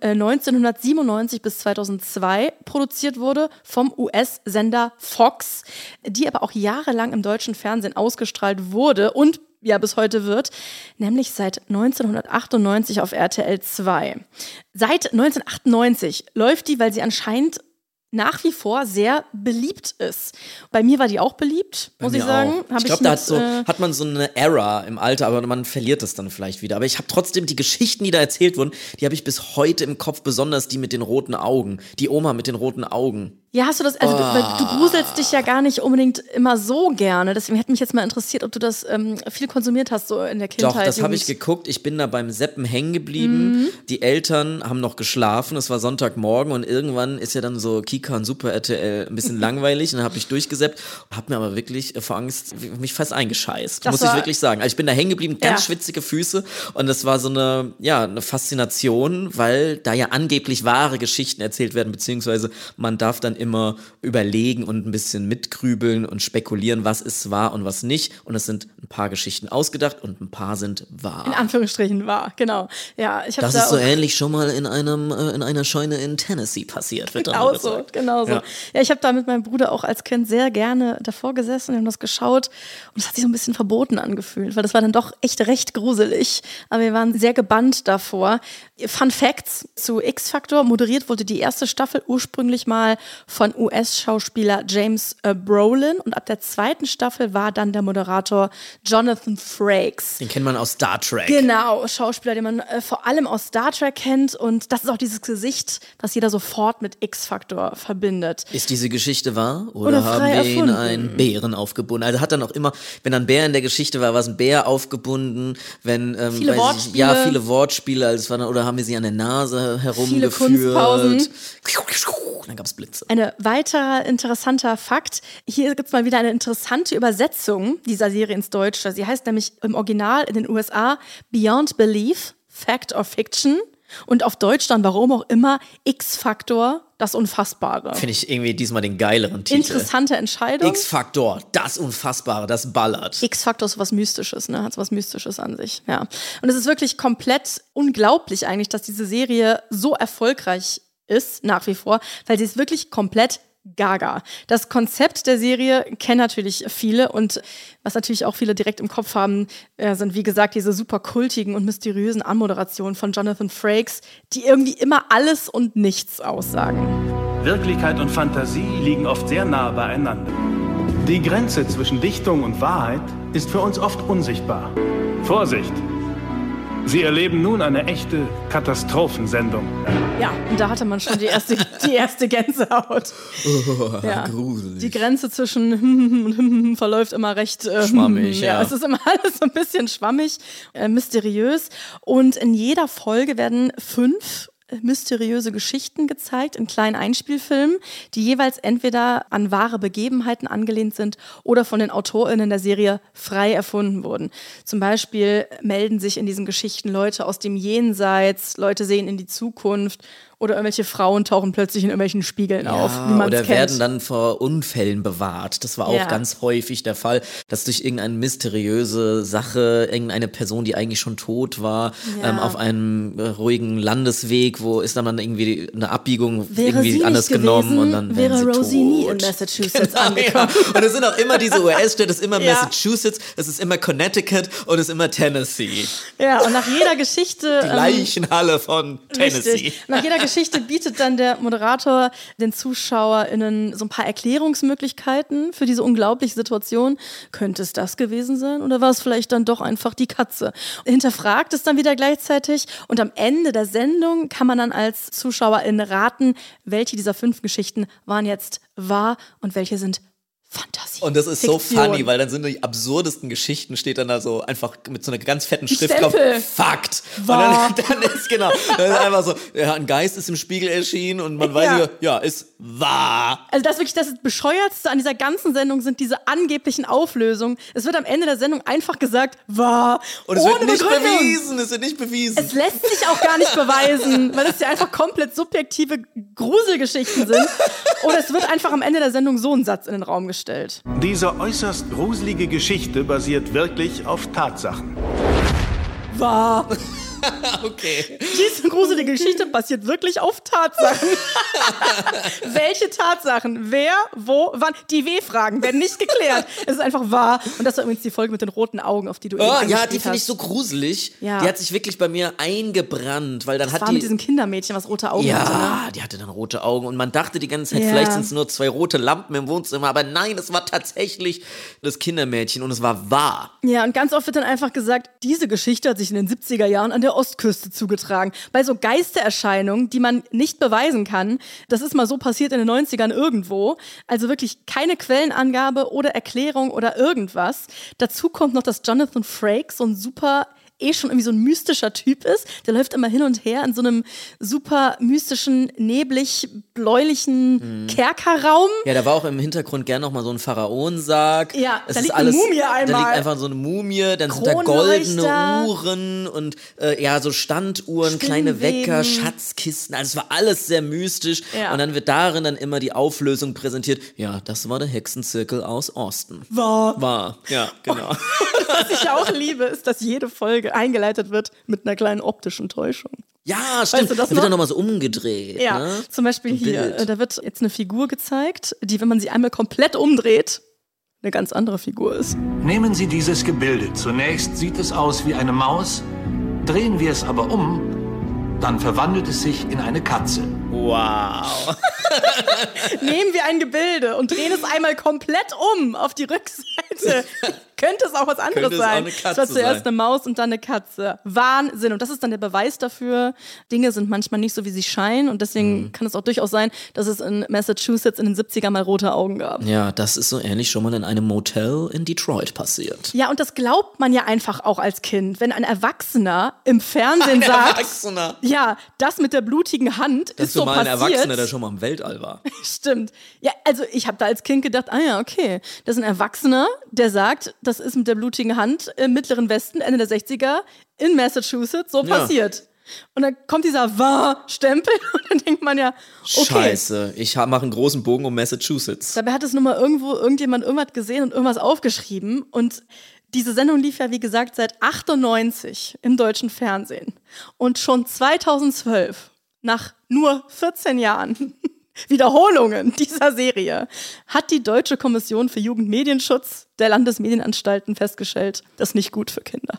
1997 bis 2002 produziert wurde vom US-Sender Fox, die aber auch jahrelang im deutschen Fernsehen ausgestrahlt wurde und bis heute wird, nämlich seit 1998 auf RTL 2. Seit 1998 läuft die, weil sie anscheinend nach wie vor sehr beliebt ist. Bei mir war die auch beliebt, muss ich sagen. Ich glaube, da hat man so eine Era im Alter, aber man verliert das dann vielleicht wieder. Aber ich habe trotzdem die Geschichten, die da erzählt wurden, die habe ich bis heute im Kopf, besonders die mit den roten Augen. Die Oma mit den roten Augen. Ja, hast du das, also du gruselst dich ja gar nicht unbedingt immer so gerne, deswegen hätte mich jetzt mal interessiert, ob du das viel konsumiert hast, so in der Kindheit. Doch, das habe ich geguckt, ich bin da beim Seppen hängen geblieben, Die Eltern haben noch geschlafen, es war Sonntagmorgen und irgendwann ist ja dann so Kika und Super RTL ein bisschen langweilig und dann habe ich durchgesappt, habe mir aber wirklich vor Angst mich fast eingescheißt, muss ich wirklich sagen. Also ich bin da hängen geblieben, ganz schwitzige Füße und das war so eine Faszination, weil da ja angeblich wahre Geschichten erzählt werden, beziehungsweise man darf dann immer überlegen und ein bisschen mitgrübeln und spekulieren, was ist wahr und was nicht. Und es sind ein paar Geschichten ausgedacht und ein paar sind wahr. In Anführungsstrichen wahr, genau. Ja, ich das ist so ähnlich schon mal in einer Scheune in Tennessee passiert. Genau so. Ja, ich habe da mit meinem Bruder auch als Kind sehr gerne davor gesessen, wir haben das geschaut und es hat sich so ein bisschen verboten angefühlt, weil das war dann doch echt recht gruselig. Aber wir waren sehr gebannt davor. Fun Facts zu X-Factor. Moderiert wurde die erste Staffel ursprünglich mal von US-Schauspieler James Brolin und ab der zweiten Staffel war dann der Moderator Jonathan Frakes. Den kennt man aus Star Trek. Genau, Schauspieler, den man vor allem aus Star Trek kennt und das ist auch dieses Gesicht, was jeder sofort mit X-Factor verbindet. Ist diese Geschichte wahr oder haben wir ihn einen Bären aufgebunden? Also hat dann auch immer, wenn ein Bär in der Geschichte war es ein Bär aufgebunden, wenn viele Wortspiele. Viele Wortspiele, also es war dann, oder haben wir sie an der Nase herumgeführt? Viele Kunstpausen. Dann gab es Blitze. Ein weiterer interessanter Fakt, hier gibt es mal wieder eine interessante Übersetzung dieser Serie ins Deutsche. Sie heißt nämlich im Original in den USA Beyond Belief, Fact or Fiction und auf Deutsch dann, warum auch immer, X-Factor, das Unfassbare. Finde ich irgendwie diesmal den geileren Titel. Interessante Entscheidung. X-Factor, das Unfassbare, das ballert. X-Factor ist was Mystisches, ne? Hat was Mystisches an sich, ja. Und es ist wirklich komplett unglaublich eigentlich, dass diese Serie so erfolgreich ist, nach wie vor, weil sie ist wirklich komplett gaga. Das Konzept der Serie kennen natürlich viele und was natürlich auch viele direkt im Kopf haben, sind wie gesagt diese super kultigen und mysteriösen Anmoderationen von Jonathan Frakes, die irgendwie immer alles und nichts aussagen. Wirklichkeit und Fantasie liegen oft sehr nah beieinander. Die Grenze zwischen Dichtung und Wahrheit ist für uns oft unsichtbar. Vorsicht! Sie erleben nun eine echte Katastrophensendung. Ja, und da hatte man schon die erste Gänsehaut. Ja. Gruselig. Die Grenze zwischen und verläuft immer recht schwammig. Ja, es ist immer alles so ein bisschen schwammig, mysteriös. Und in jeder Folge werden 5 mysteriöse Geschichten gezeigt in kleinen Einspielfilmen, die jeweils entweder an wahre Begebenheiten angelehnt sind oder von den AutorInnen der Serie frei erfunden wurden. Zum Beispiel melden sich in diesen Geschichten Leute aus dem Jenseits, Leute sehen in die Zukunft Oder irgendwelche Frauen tauchen plötzlich in irgendwelchen Spiegeln auf, wie man es oder kennt. werden dann vor Unfällen bewahrt. Das war auch ganz häufig der Fall, dass durch irgendeine mysteriöse Sache irgendeine Person, die eigentlich schon tot war, auf einem ruhigen Landesweg, wo ist dann irgendwie eine Abbiegung irgendwie anders genommen und dann wäre sie Rosie nie in tot. Massachusetts angekommen. Ja. Und es sind auch immer diese US-Städte, es ist immer Massachusetts, es ist immer Connecticut und es ist immer Tennessee. Ja, und nach jeder Geschichte... Die Leichenhalle von Tennessee. Richtig. Nach jeder Geschichte bietet dann der Moderator den ZuschauerInnen so ein paar Erklärungsmöglichkeiten für diese unglaubliche Situation. Könnte es das gewesen sein oder war es vielleicht dann doch einfach die Katze? Hinterfragt es dann wieder gleichzeitig und am Ende der Sendung kann man dann als ZuschauerIn raten, welche dieser 5 Geschichten waren jetzt wahr und welche sind Fantasie. Und das ist Fiktion. so funny, weil dann sind die absurdesten Geschichten, steht dann da so einfach mit so einer ganz fetten Schrift drauf, Fakt. Wahr. Und dann ist dann ist einfach so, ein Geist ist im Spiegel erschienen und man weiß ist wahr. Also das Bescheuertste an dieser ganzen Sendung sind diese angeblichen Auflösungen. Es wird am Ende der Sendung einfach gesagt, wahr. Und es wird nicht bewiesen, Es lässt sich auch gar nicht beweisen, weil es ja einfach komplett subjektive Gruselgeschichten sind. Oder es wird einfach am Ende der Sendung so ein Satz in den Raum gestellt. Diese äußerst gruselige Geschichte basiert wirklich auf Tatsachen. Wahr. Okay. Diese gruselige Geschichte basiert wirklich auf Tatsachen. Welche Tatsachen? Wer, wo, wann? Die W-Fragen werden nicht geklärt. Es ist einfach wahr. Und das war übrigens die Folge mit den roten Augen, auf die du eben angespielt hast. Ja, die finde ich so gruselig. Ja. Die hat sich wirklich bei mir eingebrannt, weil dann das hat war die... mit diesem Kindermädchen, was rote Augen hatte. Ja, die hatte dann rote Augen und man dachte die ganze Zeit, vielleicht sind es nur 2 rote Lampen im Wohnzimmer, aber nein, es war tatsächlich das Kindermädchen und es war wahr. Ja, und ganz oft wird dann einfach gesagt, diese Geschichte hat sich in den 70er Jahren an der Ostküste zugetragen. Bei so Geistererscheinungen, die man nicht beweisen kann, das ist mal so passiert in den 90ern irgendwo, also wirklich keine Quellenangabe oder Erklärung oder irgendwas. Dazu kommt noch, dass Jonathan Frakes so ein super schon irgendwie so ein mystischer Typ ist. Der läuft immer hin und her in so einem super mystischen, neblig-bläulichen Kerkerraum. Ja, da war auch im Hintergrund gern noch mal so ein Pharaonensarg. Ja, es da ist liegt alles, eine Mumie einmal. Da liegt einfach so eine Mumie, dann sind da goldene Uhren und so Standuhren, kleine Wecker, Schatzkisten. Also es war alles sehr mystisch. Ja. Und dann wird darin dann immer die Auflösung präsentiert. Ja, das war der Hexenzirkel aus Osten. War. Ja, genau. Was ich auch liebe, ist, dass jede Folge eingeleitet wird mit einer kleinen optischen Täuschung. Ja, stimmt. Weißt du das da wird dann nochmal so umgedreht. Ja, ne? Zum Beispiel hier, da wird jetzt eine Figur gezeigt, die, wenn man sie einmal komplett umdreht, eine ganz andere Figur ist. Nehmen Sie dieses Gebilde. Zunächst sieht es aus wie eine Maus. Drehen wir es aber um, dann verwandelt es sich in eine Katze. Wow. Nehmen wir ein Gebilde und drehen es einmal komplett um auf die Rückseite. Könnte es auch was anderes sein. Es war zuerst eine Maus und dann eine Katze. Wahnsinn. Und das ist dann der Beweis dafür, Dinge sind manchmal nicht so, wie sie scheinen. Und deswegen kann es auch durchaus sein, dass es in Massachusetts in den 70ern mal rote Augen gab. Ja, das ist so ähnlich schon mal in einem Motel in Detroit passiert. Ja, und das glaubt man ja einfach auch als Kind. Wenn ein Erwachsener im Fernsehen sagt, ja, das mit der blutigen Hand ist so passiert. Das ist mal ein Erwachsener, der schon mal im Weltall war. Stimmt. Ja, also ich habe da als Kind gedacht, okay, das ist ein Erwachsener, der sagt, das ist mit der blutigen Hand im Mittleren Westen, Ende der 60er, in Massachusetts so passiert. Und dann kommt dieser Wahr-Stempel und dann denkt man ja, okay. Scheiße, ich mache einen großen Bogen um Massachusetts. Dabei hat es nun mal irgendjemand irgendwas gesehen und irgendwas aufgeschrieben und diese Sendung lief ja, wie gesagt, seit 98 im deutschen Fernsehen. Und schon 2012, nach nur 14 Jahren Wiederholungen dieser Serie, hat die Deutsche Kommission für Jugendmedienschutz der Landesmedienanstalten festgestellt, das ist nicht gut für Kinder.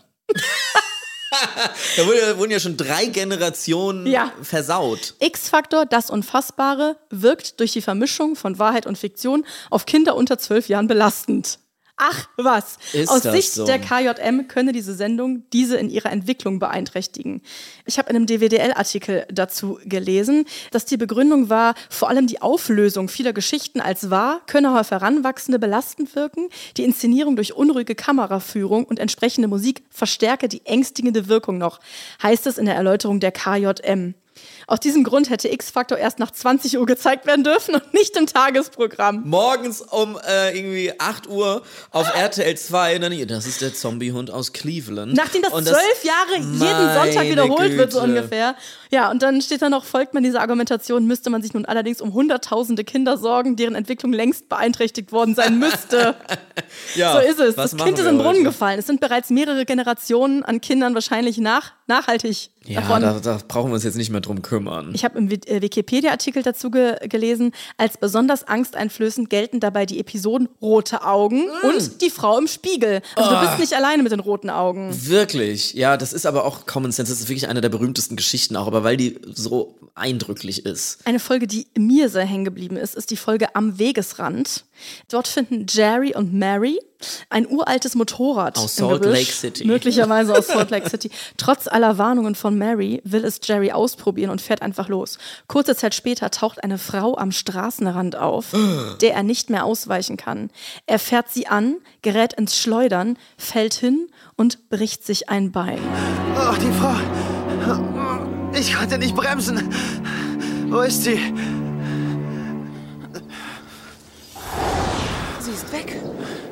Da wurden ja schon 3 Generationen versaut. X-Faktor, das Unfassbare, wirkt durch die Vermischung von Wahrheit und Fiktion auf Kinder unter 12 Jahren belastend. Ach was, aus Sicht der KJM könne diese Sendung diese in ihrer Entwicklung beeinträchtigen. Ich habe in einem DWDL-Artikel dazu gelesen, dass die Begründung war, vor allem die Auflösung vieler Geschichten als wahr könne auf Heranwachsende belastend wirken, die Inszenierung durch unruhige Kameraführung und entsprechende Musik verstärke die ängstigende Wirkung noch, heißt es in der Erläuterung der KJM. Aus diesem Grund hätte X-Factor erst nach 20 Uhr gezeigt werden dürfen und nicht im Tagesprogramm. Morgens um irgendwie 8 Uhr auf RTL 2. Das ist der Zombiehund aus Cleveland. Nachdem das 12 Jahre jeden Sonntag wiederholt wird, so ungefähr. Ja, und dann steht da noch, folgt man dieser Argumentation, müsste man sich nun allerdings um hunderttausende Kinder sorgen, deren Entwicklung längst beeinträchtigt worden sein müsste. Ja, so ist es. Das Kind ist in den Brunnen gefallen. Es sind bereits mehrere Generationen an Kindern wahrscheinlich nachhaltig davon. Ja, da brauchen wir uns jetzt nicht mehr drum kümmern. Ich habe im Wikipedia-Artikel dazu gelesen, als besonders angsteinflößend gelten dabei die Episoden Rote Augen und Die Frau im Spiegel. Also du bist nicht alleine mit den roten Augen. Wirklich, ja, das ist aber auch Common Sense. Das ist wirklich eine der berühmtesten Geschichten auch, aber weil die so eindrücklich ist. Eine Folge, die mir sehr hängen geblieben ist die Folge Am Wegesrand. Dort finden Jerry und Mary ein uraltes Motorrad aus Salt Lake City. Möglicherweise aus Salt Lake City. Trotz aller Warnungen von Mary will es Jerry ausprobieren und fährt einfach los. Kurze Zeit später taucht eine Frau am Straßenrand auf, der er nicht mehr ausweichen kann. Er fährt sie an, gerät ins Schleudern, fällt hin und bricht sich ein Bein. Ach, die Frau. Ich konnte nicht bremsen. Wo ist sie? Sie ist weg.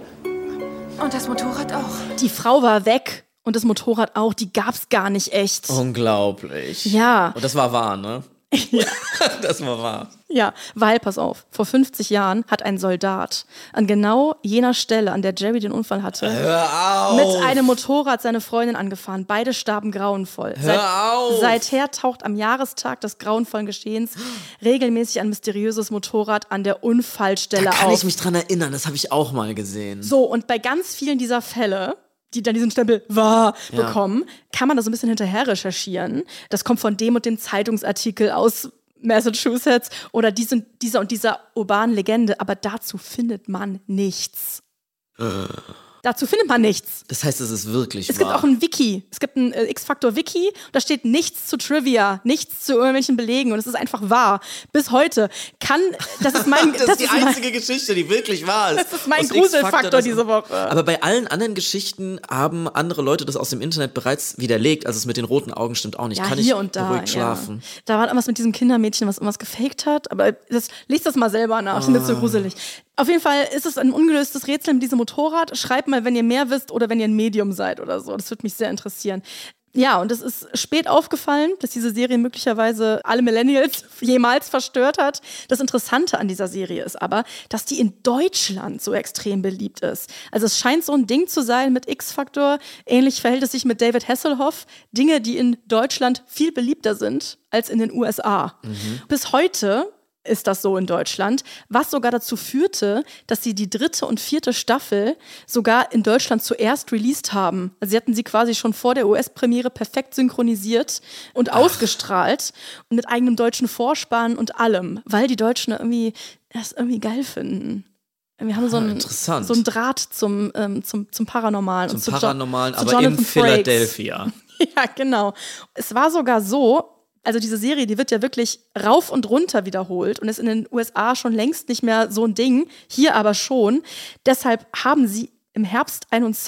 Und das Motorrad auch. Die Frau war weg und das Motorrad auch. Die gab's gar nicht echt. Unglaublich. Ja. Und das war wahr, ne? Ja. Das war wahr. Ja, weil, pass auf, vor 50 Jahren hat ein Soldat an genau jener Stelle, an der Jerry den Unfall hatte, mit einem Motorrad seine Freundin angefahren. Beide starben grauenvoll. Seither taucht am Jahrestag des grauenvollen Geschehens regelmäßig ein mysteriöses Motorrad an der Unfallstelle auf. Da kann ich mich dran erinnern, das habe ich auch mal gesehen. So, und bei ganz vielen dieser Fälle, die dann diesen Stempel wahr bekommen, kann man da so ein bisschen hinterher recherchieren. Das kommt von dem und dem Zeitungsartikel aus Massachusetts oder dieser und dieser urbanen Legende, aber dazu findet man nichts. Dazu findet man nichts. Das heißt, es ist wirklich wahr. Es gibt auch ein Wiki. Es gibt ein X-Factor-Wiki. Da steht nichts zu Trivia, nichts zu irgendwelchen Belegen. Und es ist einfach wahr. Bis heute das ist mein... das ist die einzige Geschichte, die wirklich wahr ist. Das ist mein Gruselfaktor diese Woche. Aber bei allen anderen Geschichten haben andere Leute das aus dem Internet bereits widerlegt. Also es mit den roten Augen stimmt auch nicht. Ja, kann hier ich und da, beruhigt schlafen. Da war irgendwas mit diesem Kindermädchen, was irgendwas gefaked hat. Aber liest das mal selber nach. Ich finde das so gruselig. Auf jeden Fall ist es ein ungelöstes Rätsel mit diesem Motorrad. Schreibt mal, wenn ihr mehr wisst oder wenn ihr ein Medium seid oder so. Das würde mich sehr interessieren. Ja, und es ist spät aufgefallen, dass diese Serie möglicherweise alle Millennials jemals verstört hat. Das Interessante an dieser Serie ist aber, dass die in Deutschland so extrem beliebt ist. Also es scheint so ein Ding zu sein mit X-Factor. Ähnlich verhält es sich mit David Hasselhoff. Dinge, die in Deutschland viel beliebter sind als in den USA. Bis heute ist das so in Deutschland, was sogar dazu führte, dass sie die 3. und 4. Staffel sogar in Deutschland zuerst released haben. Also sie hatten sie quasi schon vor der US-Premiere perfekt synchronisiert und ausgestrahlt und mit eigenem deutschen Vorspann und allem, weil die Deutschen das irgendwie geil finden. Wir haben so einen Draht zum Paranormalen. Zum Paranormalen, aber in Philadelphia. Ja, genau. Es war sogar so, also diese Serie, die wird ja wirklich rauf und runter wiederholt und ist in den USA schon längst nicht mehr so ein Ding, hier aber schon. Deshalb haben sie im Herbst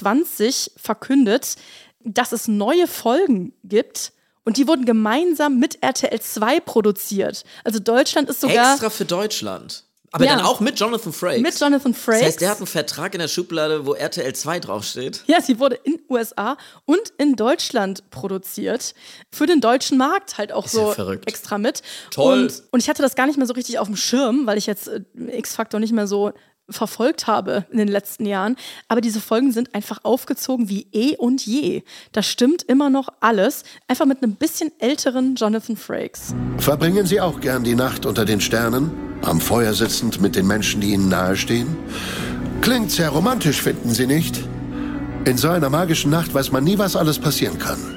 21 verkündet, dass es neue Folgen gibt und die wurden gemeinsam mit RTL 2 produziert. Also Deutschland ist sogar... Extra für Deutschland. Aber dann auch mit Jonathan Frakes. Mit Jonathan Frakes. Das heißt, der hat einen Vertrag in der Schublade, wo RTL 2 draufsteht. Ja, sie wurde in USA und in Deutschland produziert. Für den deutschen Markt halt auch so extra mit. Toll. Und ich hatte das gar nicht mehr so richtig auf dem Schirm, weil ich jetzt X-Factor nicht mehr so verfolgt habe in den letzten Jahren. Aber diese Folgen sind einfach aufgezogen wie eh und je. Da stimmt immer noch alles. Einfach mit einem bisschen älteren Jonathan Frakes. Verbringen Sie auch gern die Nacht unter den Sternen? Am Feuer sitzend mit den Menschen, die Ihnen nahestehen? Klingt sehr romantisch, finden Sie nicht? In so einer magischen Nacht weiß man nie, was alles passieren kann.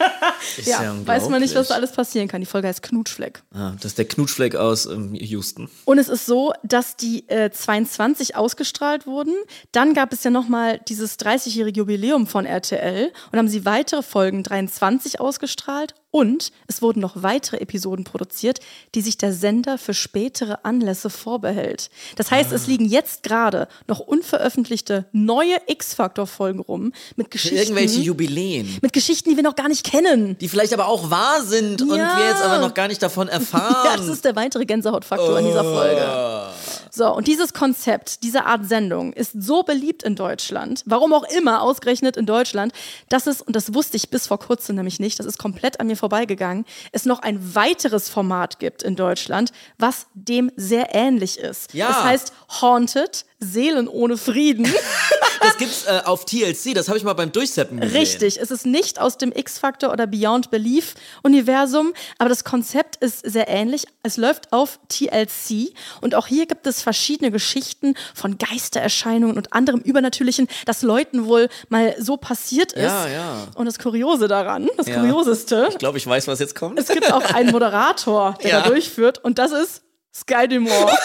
Ja, weiß man nicht, was da alles passieren kann. Die Folge heißt Knutschfleck. Das ist der Knutschfleck aus Houston. Und es ist so, dass die 22 ausgestrahlt wurden. Dann gab es ja nochmal dieses 30-jährige Jubiläum von RTL und haben sie weitere Folgen 23 ausgestrahlt Und es wurden noch weitere Episoden produziert, die sich der Sender für spätere Anlässe vorbehält. Das heißt, es liegen jetzt gerade noch unveröffentlichte neue X-Factor-Folgen rum mit Geschichten. Irgendwelche Jubiläen. Mit Geschichten, die wir noch gar nicht kennen. Die vielleicht aber auch wahr sind und wir jetzt aber noch gar nicht davon erfahren. Ja, das ist der weitere Gänsehautfaktor in dieser Folge. So, und dieses Konzept, diese Art Sendung ist so beliebt in Deutschland, warum auch immer ausgerechnet in Deutschland, dass es, und das wusste ich bis vor kurzem nämlich nicht, das ist komplett an mir vorbeigegangen, es noch ein weiteres Format gibt in Deutschland, was dem sehr ähnlich ist. Ja. Das heißt Haunted, Seelen ohne Frieden. Das gibt's auf TLC, das habe ich mal beim Durchseppen gesehen. Richtig, es ist nicht aus dem X-Factor oder Beyond Belief Universum, aber das Konzept ist sehr ähnlich. Es läuft auf TLC und auch hier gibt es verschiedene Geschichten von Geistererscheinungen und anderem Übernatürlichen, das Leuten wohl mal so passiert ist. Ja, ja. Und das Kuriose daran, das Kurioseste, ich glaube, ich weiß, was jetzt kommt. es gibt auch einen Moderator, der da durchführt und das ist Sky Dumont.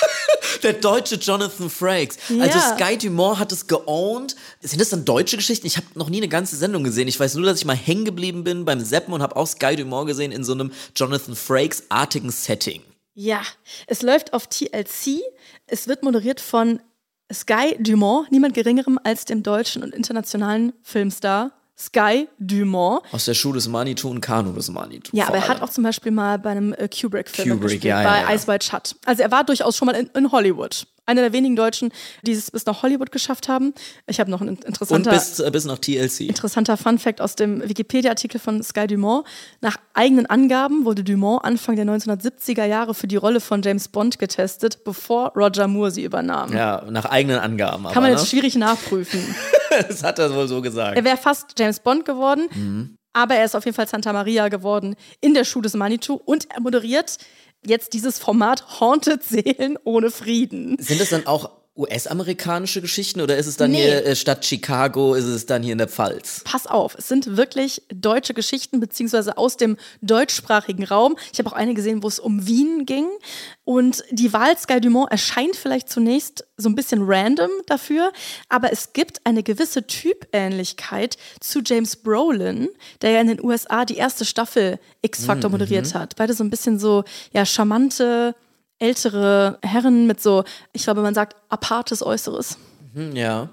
Der deutsche Jonathan Frakes. Ja. Also Sky Dumont hat es geowned. Sind das dann deutsche Geschichten? Ich habe noch nie eine ganze Sendung gesehen. Ich weiß nur, dass ich mal hängen geblieben bin beim Zappen und habe auch Sky Dumont gesehen in so einem Jonathan Frakes-artigen Setting. Ja, es läuft auf TLC. Es wird moderiert von Sky Dumont, niemand geringerem als dem deutschen und internationalen Filmstar Sky Dumont. Aus der Schuh des Manitou und Kanu des Manitou. Ja, aber er hat auch zum Beispiel mal bei einem Kubrick-Film gespielt, bei ja. Eyes Wide Shut. Also er war durchaus schon mal in Hollywood. Einer der wenigen Deutschen, die es bis nach Hollywood geschafft haben. Ich habe noch einen interessanter... Und bis nach TLC. Interessanter Funfact aus dem Wikipedia-Artikel von Sky Dumont. Nach eigenen Angaben wurde Dumont Anfang der 1970er Jahre für die Rolle von James Bond getestet, bevor Roger Moore sie übernahm. Ja, nach eigenen Angaben. Kann man jetzt schwierig nachprüfen. Das hat er wohl so gesagt. Er wäre fast James Bond geworden, aber er ist auf jeden Fall Santa Maria geworden in der Schuh des Manitou und er moderiert jetzt dieses Format Haunted Seelen ohne Frieden. Sind das dann auch US-amerikanische Geschichten oder ist es dann hier statt Chicago, ist es dann hier in der Pfalz? Pass auf, es sind wirklich deutsche Geschichten, beziehungsweise aus dem deutschsprachigen Raum. Ich habe auch eine gesehen, wo es um Wien ging. Und die Wahl Sky Dumont erscheint vielleicht zunächst so ein bisschen random dafür, aber es gibt eine gewisse Typähnlichkeit zu James Brolin, der ja in den USA die erste Staffel X-Factor moderiert hat. Beide so ein bisschen so, ja, charmante, ältere Herren mit so, ich glaube, man sagt, apartes Äußeres. Ja.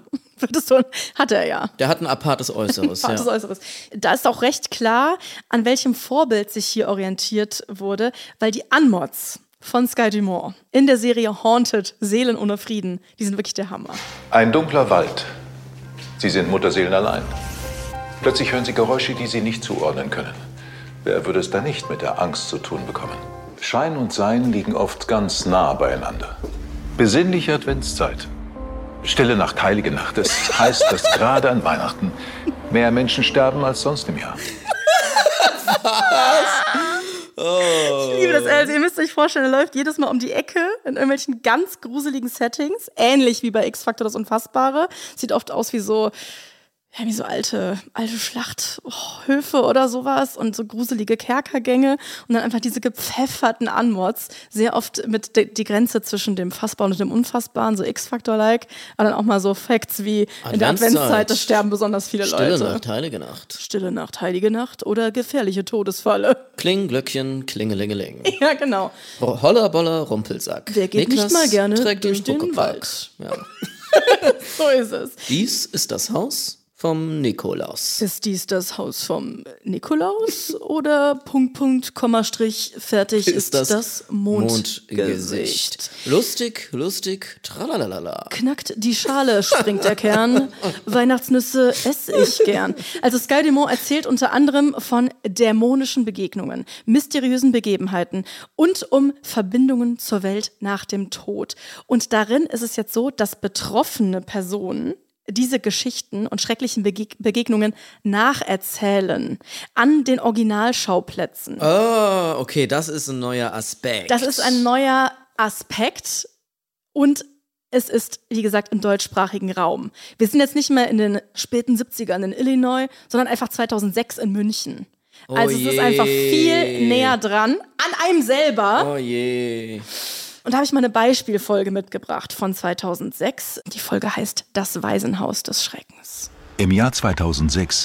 Hat er ja. Der hat ein apartes Äußeres. Äußeres. Da ist auch recht klar, an welchem Vorbild sich hier orientiert wurde, weil die Anmods von Sky Dumont in der Serie Haunted, Seelen ohne Frieden, die sind wirklich der Hammer. Ein dunkler Wald. Sie sind Mutterseelen allein. Plötzlich hören Sie Geräusche, die Sie nicht zuordnen können. Wer würde es da nicht mit der Angst zu tun bekommen? Schein und Sein liegen oft ganz nah beieinander. Besinnliche Adventszeit. Stille Nacht, heilige Nacht. Es heißt, dass gerade an Weihnachten mehr Menschen sterben als sonst im Jahr. Ich liebe das, also ihr müsst euch vorstellen, er läuft jedes Mal um die Ecke in irgendwelchen ganz gruseligen Settings, ähnlich wie bei X-Factor das Unfassbare. Sieht oft aus wie so alte Schlachthöfe oder sowas und so gruselige Kerkergänge und dann einfach diese gepfefferten Anmods, sehr oft mit die Grenze zwischen dem Fassbaren und dem Unfassbaren, so X-Factor-like, aber dann auch mal so Facts wie in der Adventszeit, da sterben besonders viele Leute. Stille Nacht, heilige Nacht. Stille Nacht, heilige Nacht oder gefährliche Todesfalle. Kling, Glöckchen, Klingelingeling. Ja, genau. Holla, Boller, Rumpelsack. Wer geht Niklas nicht mal gerne trägt durch den Huckepack. Wald? Ja. So ist es. Dies ist das Haus vom Nikolaus. Ist dies das Haus vom Nikolaus oder Punkt, Komma, Strich, fertig ist das Mondgesicht. Lustig, tralalala. Knackt die Schale, springt der Kern. Weihnachtsnüsse esse ich gern. Also Sky Dumont erzählt unter anderem von dämonischen Begegnungen, mysteriösen Begebenheiten und um Verbindungen zur Welt nach dem Tod. Und darin ist es jetzt so, dass betroffene Personen diese Geschichten und schrecklichen Begegnungen nacherzählen an den Originalschauplätzen. Oh, okay, das ist ein neuer Aspekt. Das ist ein neuer Aspekt und es ist, wie gesagt, im deutschsprachigen Raum. Wir sind jetzt nicht mehr in den späten 70ern in Illinois, sondern einfach 2006 in München. Also es ist einfach viel näher dran, an einem selber. Oh je. Und da habe ich mal eine Beispielfolge mitgebracht von 2006. Die Folge heißt Das Waisenhaus des Schreckens. Im Jahr 2006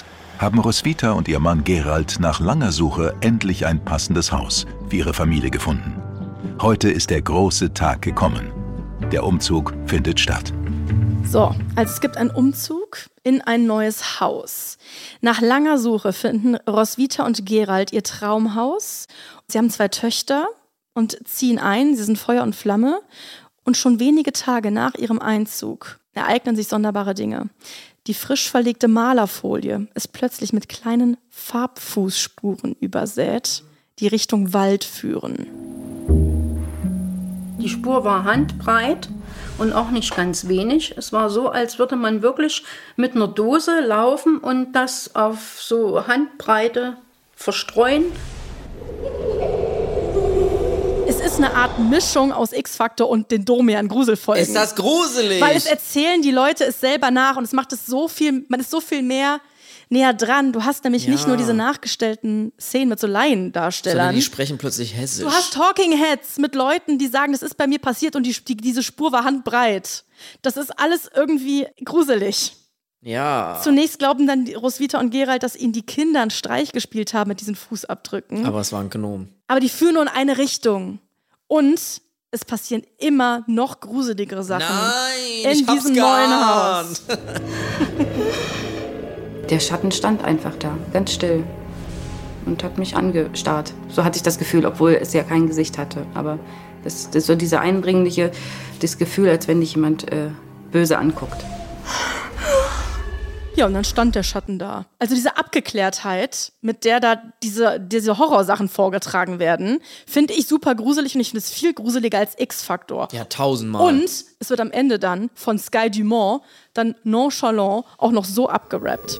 haben Roswitha und ihr Mann Gerald nach langer Suche endlich ein passendes Haus für ihre Familie gefunden. Heute ist der große Tag gekommen. Der Umzug findet statt. So, also es gibt einen Umzug in ein neues Haus. Nach langer Suche finden Roswitha und Gerald ihr Traumhaus. Sie haben 2 Töchter und ziehen ein. Sie sind Feuer und Flamme. Und schon wenige Tage nach ihrem Einzug ereignen sich sonderbare Dinge. Die frisch verlegte Malerfolie ist plötzlich mit kleinen Farbfußspuren übersät, die Richtung Wald führen. Die Spur war handbreit und auch nicht ganz wenig. Es war so, als würde man wirklich mit einer Dose laufen und das auf so Handbreite verstreuen. Es ist eine Art Mischung aus X-Factor und den Domian-Gruselfolgen. Ist das gruselig? Weil es erzählen die Leute es selber nach und es macht es so viel, man ist so viel mehr näher dran. Du hast nämlich nicht nur diese nachgestellten Szenen mit so Laiendarstellern. Sondern die sprechen plötzlich hessisch. Du hast Talking Heads mit Leuten, die sagen, das ist bei mir passiert und diese Spur war handbreit. Das ist alles irgendwie gruselig. Ja. Zunächst glauben dann Roswitha und Gerald, dass ihnen die Kinder einen Streich gespielt haben mit diesen Fußabdrücken. Aber es war ein Gnom. Aber die führen nur in eine Richtung. Und es passieren immer noch gruseligere Sachen. Nein, in diesem neuen Haus. Der Schatten stand einfach da, ganz still. Und hat mich angestarrt. So hatte ich das Gefühl, obwohl es ja kein Gesicht hatte. Aber das ist so diese eindringliche, das Gefühl, als wenn dich jemand böse anguckt. Ja, und dann stand der Schatten da. Also diese Abgeklärtheit, mit der da diese Horrorsachen vorgetragen werden, finde ich super gruselig und ich finde es viel gruseliger als X-Factor. Ja, 1000-mal. Und es wird am Ende dann von Sky Dumont dann nonchalant auch noch so abgerappt.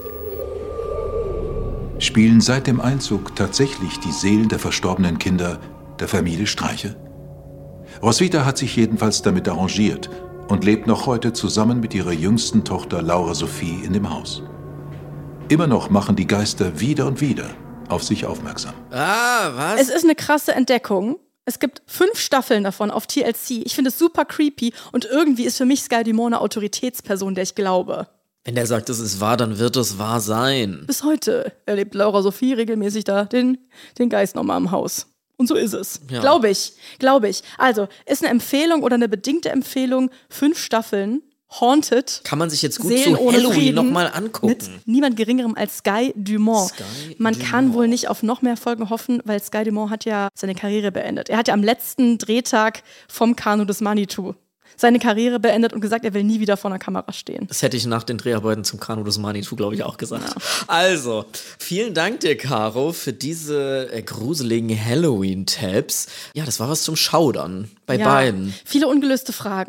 Spielen seit dem Einzug tatsächlich die Seelen der verstorbenen Kinder der Familie Streiche? Roswitha hat sich jedenfalls damit arrangiert und lebt noch heute zusammen mit ihrer jüngsten Tochter Laura Sophie in dem Haus. Immer noch machen die Geister wieder und wieder auf sich aufmerksam. Ah, was? Es ist eine krasse Entdeckung. Es gibt 5 Staffeln davon auf TLC. Ich finde es super creepy und irgendwie ist für mich Sky Dumont eine Autoritätsperson, der ich glaube. Wenn der sagt, es ist wahr, dann wird es wahr sein. Bis heute erlebt Laura Sophie regelmäßig da den Geist nochmal im Haus. Und so ist es. Ja. Glaube ich. Also, ist eine Empfehlung oder eine bedingte Empfehlung, 5 Staffeln, Haunted. Kann man sich jetzt gut Seelen zu ohne Halloween Frieden nochmal angucken. Mit niemand Geringerem als Sky Dumont. Man kann wohl nicht auf noch mehr Folgen hoffen, weil Sky Dumont hat ja seine Karriere beendet. Er hat ja am letzten Drehtag vom Kanu des Manitou seine Karriere beendet und gesagt, er will nie wieder vor einer Kamera stehen. Das hätte ich nach den Dreharbeiten zum Kanu des Manitou, glaube ich, auch gesagt. Ja. Also, vielen Dank dir, Caro, für diese gruseligen Halloween-Tabs. Ja, das war was zum Schaudern bei beiden. Viele ungelöste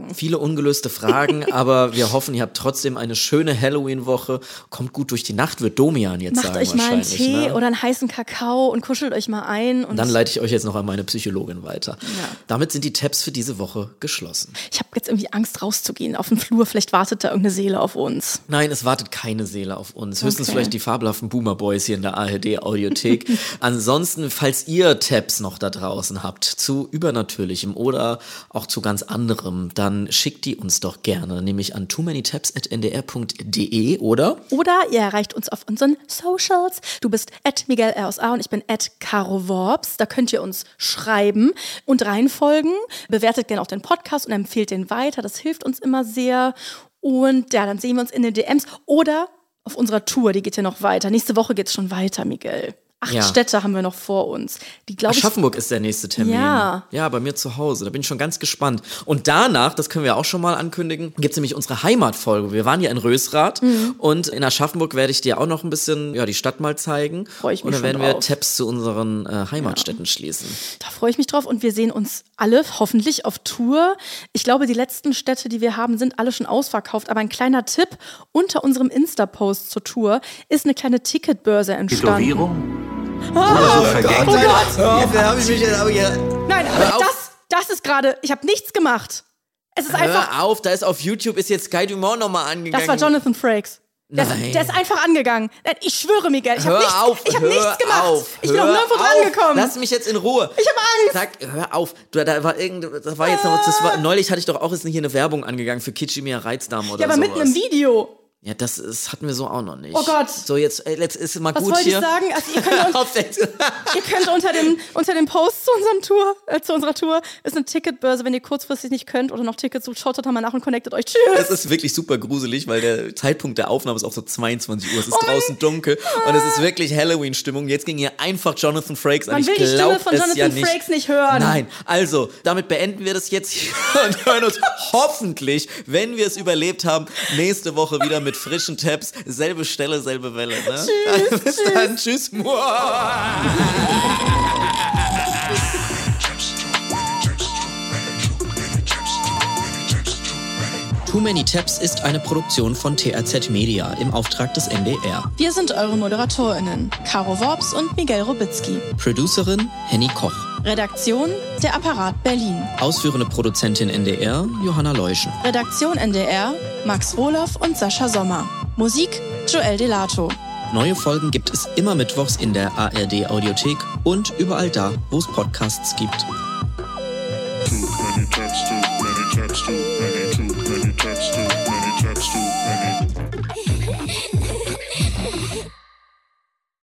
Fragen. Aber wir hoffen, ihr habt trotzdem eine schöne Halloween-Woche. Kommt gut durch die Nacht, wird Domian jetzt sagen wahrscheinlich. Macht euch mal einen Tee oder einen heißen Kakao und kuschelt euch mal ein. Und dann leite ich euch jetzt noch an meine Psychologin weiter. Ja. Damit sind die Tabs für diese Woche geschlossen. Ich habe jetzt irgendwie Angst, rauszugehen auf den Flur. Vielleicht wartet da irgendeine Seele auf uns. Nein, es wartet keine Seele auf uns. Höchstens vielleicht die fabelhaften Boomer Boys hier in der ARD-Audiothek. Ansonsten, falls ihr Tabs noch da draußen habt zu Übernatürlichem oder auch zu ganz anderem, dann schickt die uns doch gerne, nämlich an toomanytabs@ndr.de oder ihr erreicht uns auf unseren Socials. Du bist @MiguelRSA und ich bin @CaroWorps. Da könnt ihr uns schreiben und reinfolgen. Bewertet gerne auch den Podcast und empfehlt den weiter. Das hilft uns immer sehr. Und ja, dann sehen wir uns in den DMs oder auf unserer Tour. Die geht ja noch weiter. Nächste Woche geht's schon weiter, Miguel. 8 Städte haben wir noch vor uns. Die, Aschaffenburg ist der nächste Termin. Ja, bei mir zu Hause. Da bin ich schon ganz gespannt. Und danach, das können wir auch schon mal ankündigen, gibt es nämlich unsere Heimatfolge. Wir waren ja in Rösrath und in Aschaffenburg werde ich dir auch noch ein bisschen die Stadt mal zeigen. Freue ich mich schon drauf. Und dann werden wir Tabs zu unseren Heimatstädten schließen. Da freue ich mich drauf und wir sehen uns alle hoffentlich auf Tour. Ich glaube, die letzten Städte, die wir haben, sind alle schon ausverkauft. Aber ein kleiner Tipp, unter unserem Insta-Post zur Tour ist eine kleine Ticketbörse entstanden. Tätowierung? Oh Gott! Habe ich mich jetzt aber hier. Nein, aber das ist gerade. Ich habe nichts gemacht. Es ist einfach. Hör auf, da ist auf YouTube ist jetzt Sky Dumont nochmal angegangen. Das war Jonathan Frakes. Der ist einfach angegangegangen. Ich schwöre, Miguel, ich habe nichts gemacht. Ich bin auch nirgendwo dran gekommen. Lass mich jetzt in Ruhe. Ich habe Angst. Hör auf. Neulich hatte ich doch auch jetzt hier eine Werbung angegangen für Kitschimia Reizdarm oder so. Ja, aber mitten im Video. Ja, das hatten wir so auch noch nicht. Oh Gott. So, jetzt ist mal was gut hier. Was wollte ich sagen? Also ihr könnt unter dem Post zu unserer Tour ist eine Ticketbörse, wenn ihr kurzfristig nicht könnt oder noch Tickets sucht, schaut da mal nach und connectet euch. Tschüss. Das ist wirklich super gruselig, weil der Zeitpunkt der Aufnahme ist auch so 22 Uhr. Es ist draußen dunkel und es ist wirklich Halloween-Stimmung. Jetzt ging hier einfach Jonathan Frakes an. Man will die Stimme von Jonathan Frakes nicht hören. Nein, also, damit beenden wir das jetzt hier und hören uns hoffentlich, wenn wir es überlebt haben, nächste Woche wieder mit frischen Tabs. Selbe Stelle, selbe Welle. Ne? Tschüss. Bis dann. Tschüss. Too Many Tabs ist eine Produktion von TRZ Media im Auftrag des NDR. Wir sind eure ModeratorInnen, Caro Worps und Miguel Robitzky. Producerin Henny Koch. Redaktion, der Apparat Berlin. Ausführende Produzentin NDR, Johanna Leuschen. Redaktion NDR, Max Rohloff und Sascha Sommer. Musik, Joel Delato. Neue Folgen gibt es immer mittwochs in der ARD Audiothek und überall da, wo es Podcasts gibt. Too many tabs, too many tabs, too many tabs, too many tabs, too many.